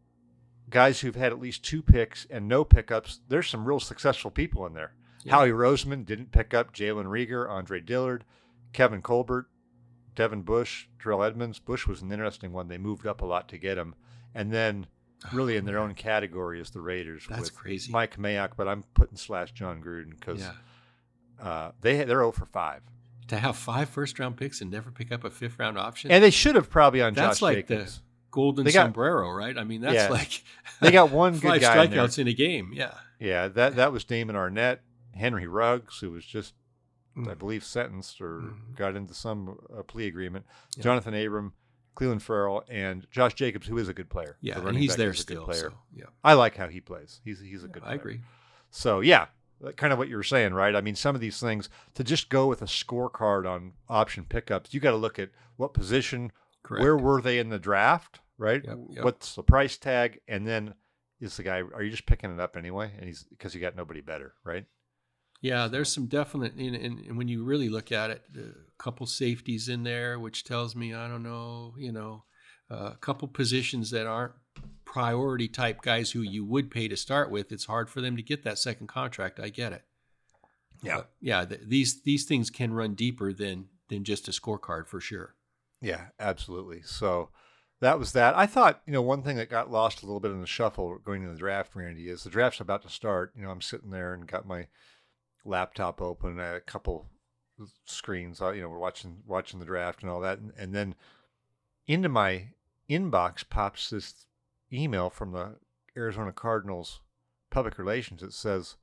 guys who've had at least two picks and no pickups, there's some real successful people in there. Yeah. Howie Roseman didn't pick up Jalen Rieger, Andre Dillard, Kevin Colbert, Devin Bush, Terrell Edmonds. Bush was an interesting one. They moved up a lot to get him. And then really in their own category is the Raiders. That's with crazy. Mike Mayock, but I'm putting slash John Gruden because Yeah. uh, they, they're zero for five. To have five first round picks and never pick up a fifth round option. And they should have probably on That's Josh like Jacobs. the golden They got- sombrero, right? I mean, that's Yeah. like They got one good five guy in there. strikeouts in a game. Yeah. Yeah, that that was Damon Arnett, Henry Ruggs, who was just, Mm. I believe, sentenced or Mhm. got into some uh, plea agreement. Yeah. Jonathan Abram, Cleveland Farrell, and Josh Jacobs, who is a good player. Yeah. The And running he's back there is a good still. player. So, yeah. I like how he plays. He's he's a good I player. agree. So yeah, kind of what you were saying, right? I mean, some of these things to just go with a scorecard on option pickups, you got to look at what position, Correct. where were they in the draft, right? Yep, yep. What's the price tag, and then is the guy? Are you just picking it up anyway? And he's because you got nobody better, right? Yeah, there's some definite, and, and, and when you really look at it, a couple safeties in there, which tells me, I don't know, you know, uh, a couple positions that aren't priority type guys who you would pay to start with. It's hard for them to get that second contract. I get it. Yeah. But yeah, th- these these things can run deeper than than just a scorecard for sure. Yeah, absolutely. So that was that. I thought, you know, one thing that got lost a little bit in the shuffle going into the draft, Randy, is the draft's about to start. You know, I'm sitting there and got my laptop open, I had a couple screens. You know, we're watching watching the draft and all that, and, and then into my inbox pops this email from the Arizona Cardinals public relations. It says,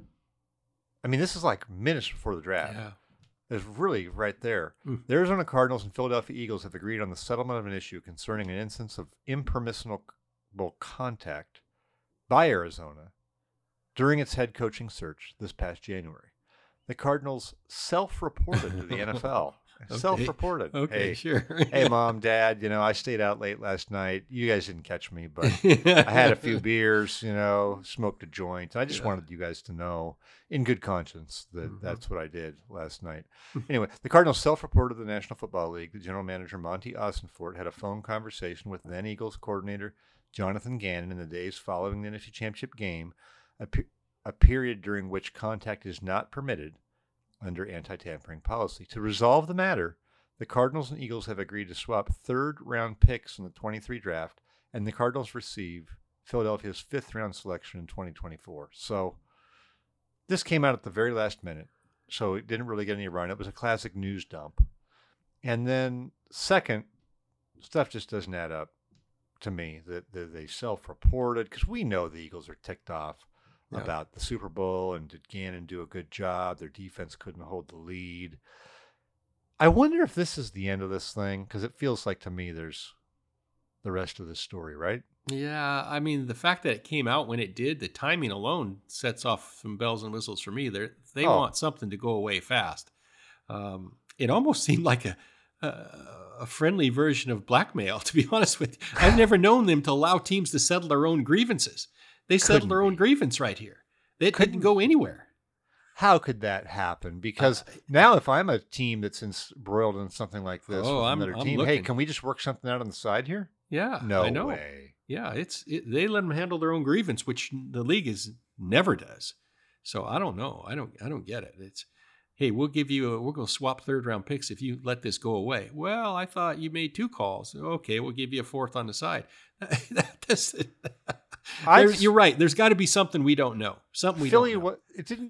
I mean, this is like minutes before the draft. Yeah. It's really right there. Mm. The Arizona Cardinals and Philadelphia Eagles have agreed on the settlement of an issue concerning an instance of impermissible contact by Arizona during its head coaching search this past January. The Cardinals self-reported to the N F L. Okay. Self-reported. Okay, hey, sure. Hey, Mom, Dad, you know, I stayed out late last night. You guys didn't catch me, but I had a few beers, you know, smoked a joint. I just yeah. wanted you guys to know in good conscience that mm-hmm. that's what I did last night. Anyway, the Cardinals self-reported to the National Football League. The general manager, Monty Ossenfort, had a phone conversation with then Eagles coordinator Jonathan Gannon in the days following the N F C Championship game, a, pe- a period during which contact is not permitted under anti-tampering policy. To resolve the matter, the Cardinals and Eagles have agreed to swap third-round picks in the twenty-three draft, and the Cardinals receive Philadelphia's fifth-round selection in twenty twenty-four. So this came out at the very last minute, so it didn't really get any run. It was a classic news dump. And then second, stuff just doesn't add up to me that, that they self-reported, because we know the Eagles are ticked off yeah. about the Super Bowl, and did Gannon do a good job? Their defense couldn't hold the lead. I wonder if this is the end of this thing, because it feels like to me there's the rest of this story, right? Yeah, I mean, the fact that it came out when it did, the timing alone sets off some bells and whistles for me. They're, they oh. want something to go away fast. Um, it almost seemed like a, a a friendly version of blackmail, to be honest with you. I've never known them to allow teams to settle their own grievances. They settled Couldn't their own be. grievance right here. They Couldn't didn't go anywhere. How could that happen? Because uh, now if I'm a team that's embroiled in something like this oh, with I'm, another I'm team, looking. hey, can we just work something out on the side here? Yeah, no I know. way. Yeah, it's it, they let them handle their own grievance, which the league is never does. So I don't know. I don't. I don't get it. It's, hey, we'll give you. A, we're going to swap third round picks if you let this go away. Well, I thought you made two calls. Okay, we'll give you a fourth on the side. That's, there, you're right. There's got to be something we don't know. Something we Philly, don't know. What, it didn't.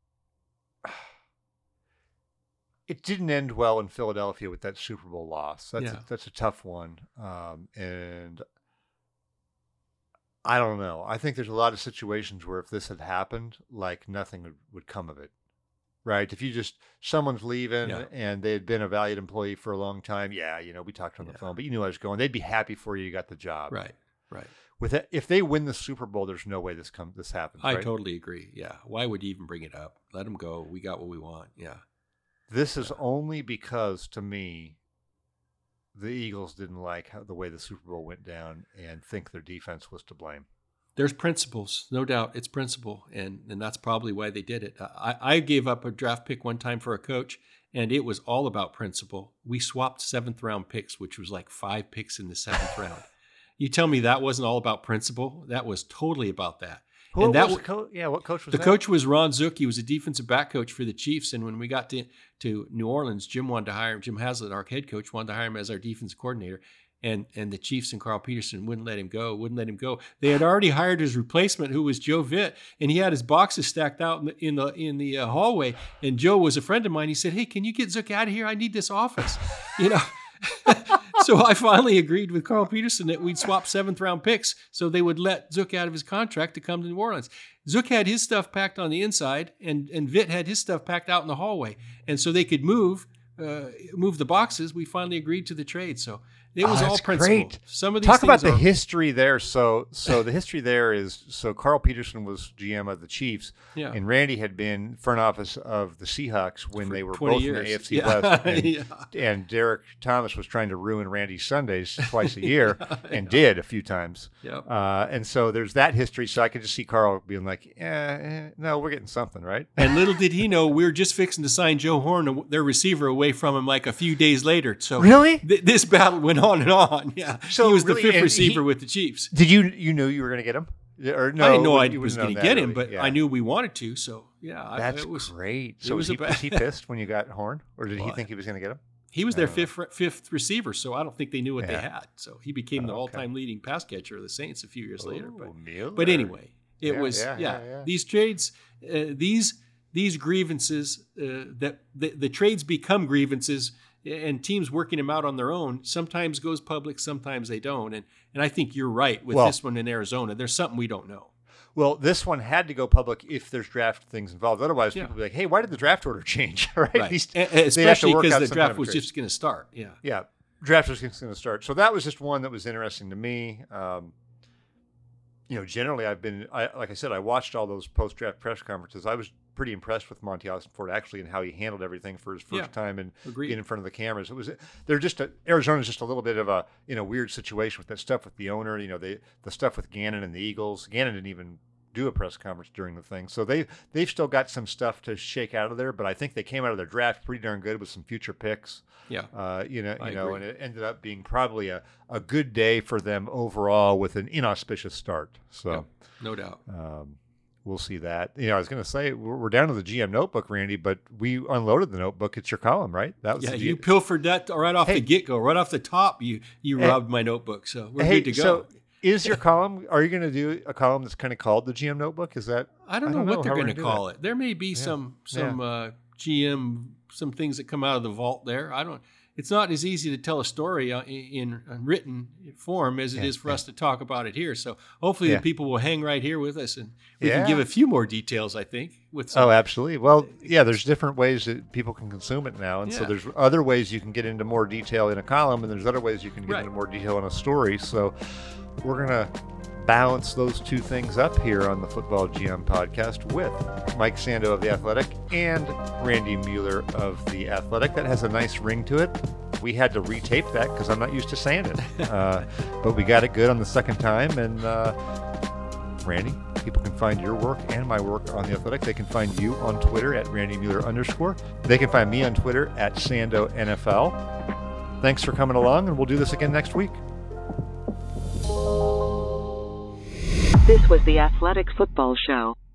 It didn't end well in Philadelphia with that Super Bowl loss. That's yeah. a, that's a tough one, um, and I don't know. I think there's a lot of situations where if this had happened, like nothing would, would come of it, right? If you just someone's leaving yeah. and they had been a valued employee for a long time, yeah, you know, we talked on the yeah. phone, but you knew I was going. They'd be happy for you. You got the job, right? Right. With that, if they win the Super Bowl, there's no way this come this happens. I right? totally agree. Yeah. Why would you even bring it up? Let them go. We got what we want. Yeah. This is only because, to me, the Eagles didn't like how, the way the Super Bowl went down and think their defense was to blame. There's principles, no doubt. It's principle, and, and that's probably why they did it. I, I gave up a draft pick one time for a coach, and it was all about principle. We swapped seventh-round picks, which was like five picks in the seventh round. You tell me that wasn't all about principle? That was totally about that. Who and that was the coach? Yeah, what coach was the that? coach was Ron Zook. He was a defensive back coach for the Chiefs. And when we got to, to New Orleans, Jim wanted to hire him. Jim Haslett, our head coach, wanted to hire him as our defensive coordinator. And and the Chiefs and Carl Peterson wouldn't let him go, wouldn't let him go. They had already hired his replacement, who was Joe Vitt, and he had his boxes stacked out in the in the, in the uh, hallway. And Joe was a friend of mine. He said, "Hey, can you get Zook out of here? I need this office." You know. So I finally agreed with Carl Peterson that we'd swap seventh round picks so they would let Zook out of his contract to come to New Orleans. Zook had his stuff packed on the inside, and, and Vitt had his stuff packed out in the hallway. And so they could move uh, move the boxes. We finally agreed to the trade. So it was oh, all principle. Great. Some of these Talk about things the are, history there. So so the history there is, so Carl Peterson was G M of the Chiefs, yeah. and Randy had been front office of the Seahawks when For they were twenty both years. in the A F C Yeah. West. And, yeah. and Derek Thomas was trying to ruin Randy's Sundays twice a year, and did a few times. Yep. Uh, and so there's that history. So I could just see Carl being like, eh, eh, no, we're getting something, right? And little did he know, we were just fixing to sign Joe Horn, their receiver, away from him like a few days later. So really, th- this battle went on and on. Yeah, so he was really, the fifth receiver he, with the Chiefs. Did you you knew you were going to get him? Or no, I didn't know I you was wouldn't going to known get that him, early. but Yeah. I knew we wanted to. So yeah, that's I, it was great. it So was was, he, a bad... was he pissed when you got Horn, or did well, he think he was going to get him? He was their fifth fifth receiver, so I don't think they knew what Yeah. they had. So he became the Oh, okay. all-time leading pass catcher of the Saints a few years later. But, Mueller. but anyway, it Yeah, was yeah, yeah, yeah, yeah. these trades, uh, these these grievances uh, that the, the trades become grievances, and teams working them out on their own sometimes goes public, sometimes they don't. And and I think you're right with Well- this one in Arizona. There's something we don't know. Well, this one had to go public if there's draft things involved. Otherwise, Yeah. people would be like, "Hey, why did the draft order change?" right? Right. These- E- they'd have to Especially work because out the some draft kind of was trade. just going to start. Yeah. Yeah, draft was just going to start. So that was just one that was interesting to me. Um, you know, generally, I've been, I, like I said, I watched all those post-draft press conferences. I was pretty impressed with Monty Ossenfort actually and how he handled everything for his first Yeah. time and Agreed. being in front of the cameras. It was they're just a, Arizona's just a little bit of a in a weird situation with that stuff with the owner. You know, they the stuff with Gannon and the Eagles. Gannon didn't even do a press conference during the thing, so they they've still got some stuff to shake out of there. But I think they came out of their draft pretty darn good with some future picks. Yeah. Uh, you know, I you know, agree. and it ended up being probably a, a good day for them overall with an inauspicious start. So. Yeah, no doubt. Um, we'll see that. You know, I was going to say we're, we're down to the G M notebook, Randy, but we unloaded the notebook. It's your column, right? That was Yeah, the G- you pilfered that right off Hey. the get go, right off the top. You you Hey. robbed my notebook, so we're Hey, good to go. so is your column? Are you going to do a column that's kind of called the G M notebook? Is that? I don't know what they're how we're going to do call that. it. There may be some some uh, G M some things that come out of the vault there. I don't. It's not as easy to tell a story uh, in, in written form as it Yeah, is for us to talk about it here. So hopefully Yeah. the people will hang right here with us, and we Yeah. can give a few more details. I think with some, Oh, absolutely. Well, yeah, there's different ways that people can consume it now. And so Yeah. there's other ways you can get into more detail in a column, and there's other ways you can get Right. into more detail in a story. So we're going to balance those two things up here on the Football G M podcast with Mike Sando of The Athletic and Randy Mueller of The Athletic. That has a nice ring to it. We had to retape that because I'm not used to saying it. Uh, but we got it good on the second time. And uh, Randy, people can find your work and my work on The Athletic. They can find you on Twitter at Randy Mueller underscore. They can find me on Twitter at Sando N F L. Thanks for coming along, and we'll do this again next week. This was the Athletic Football Show.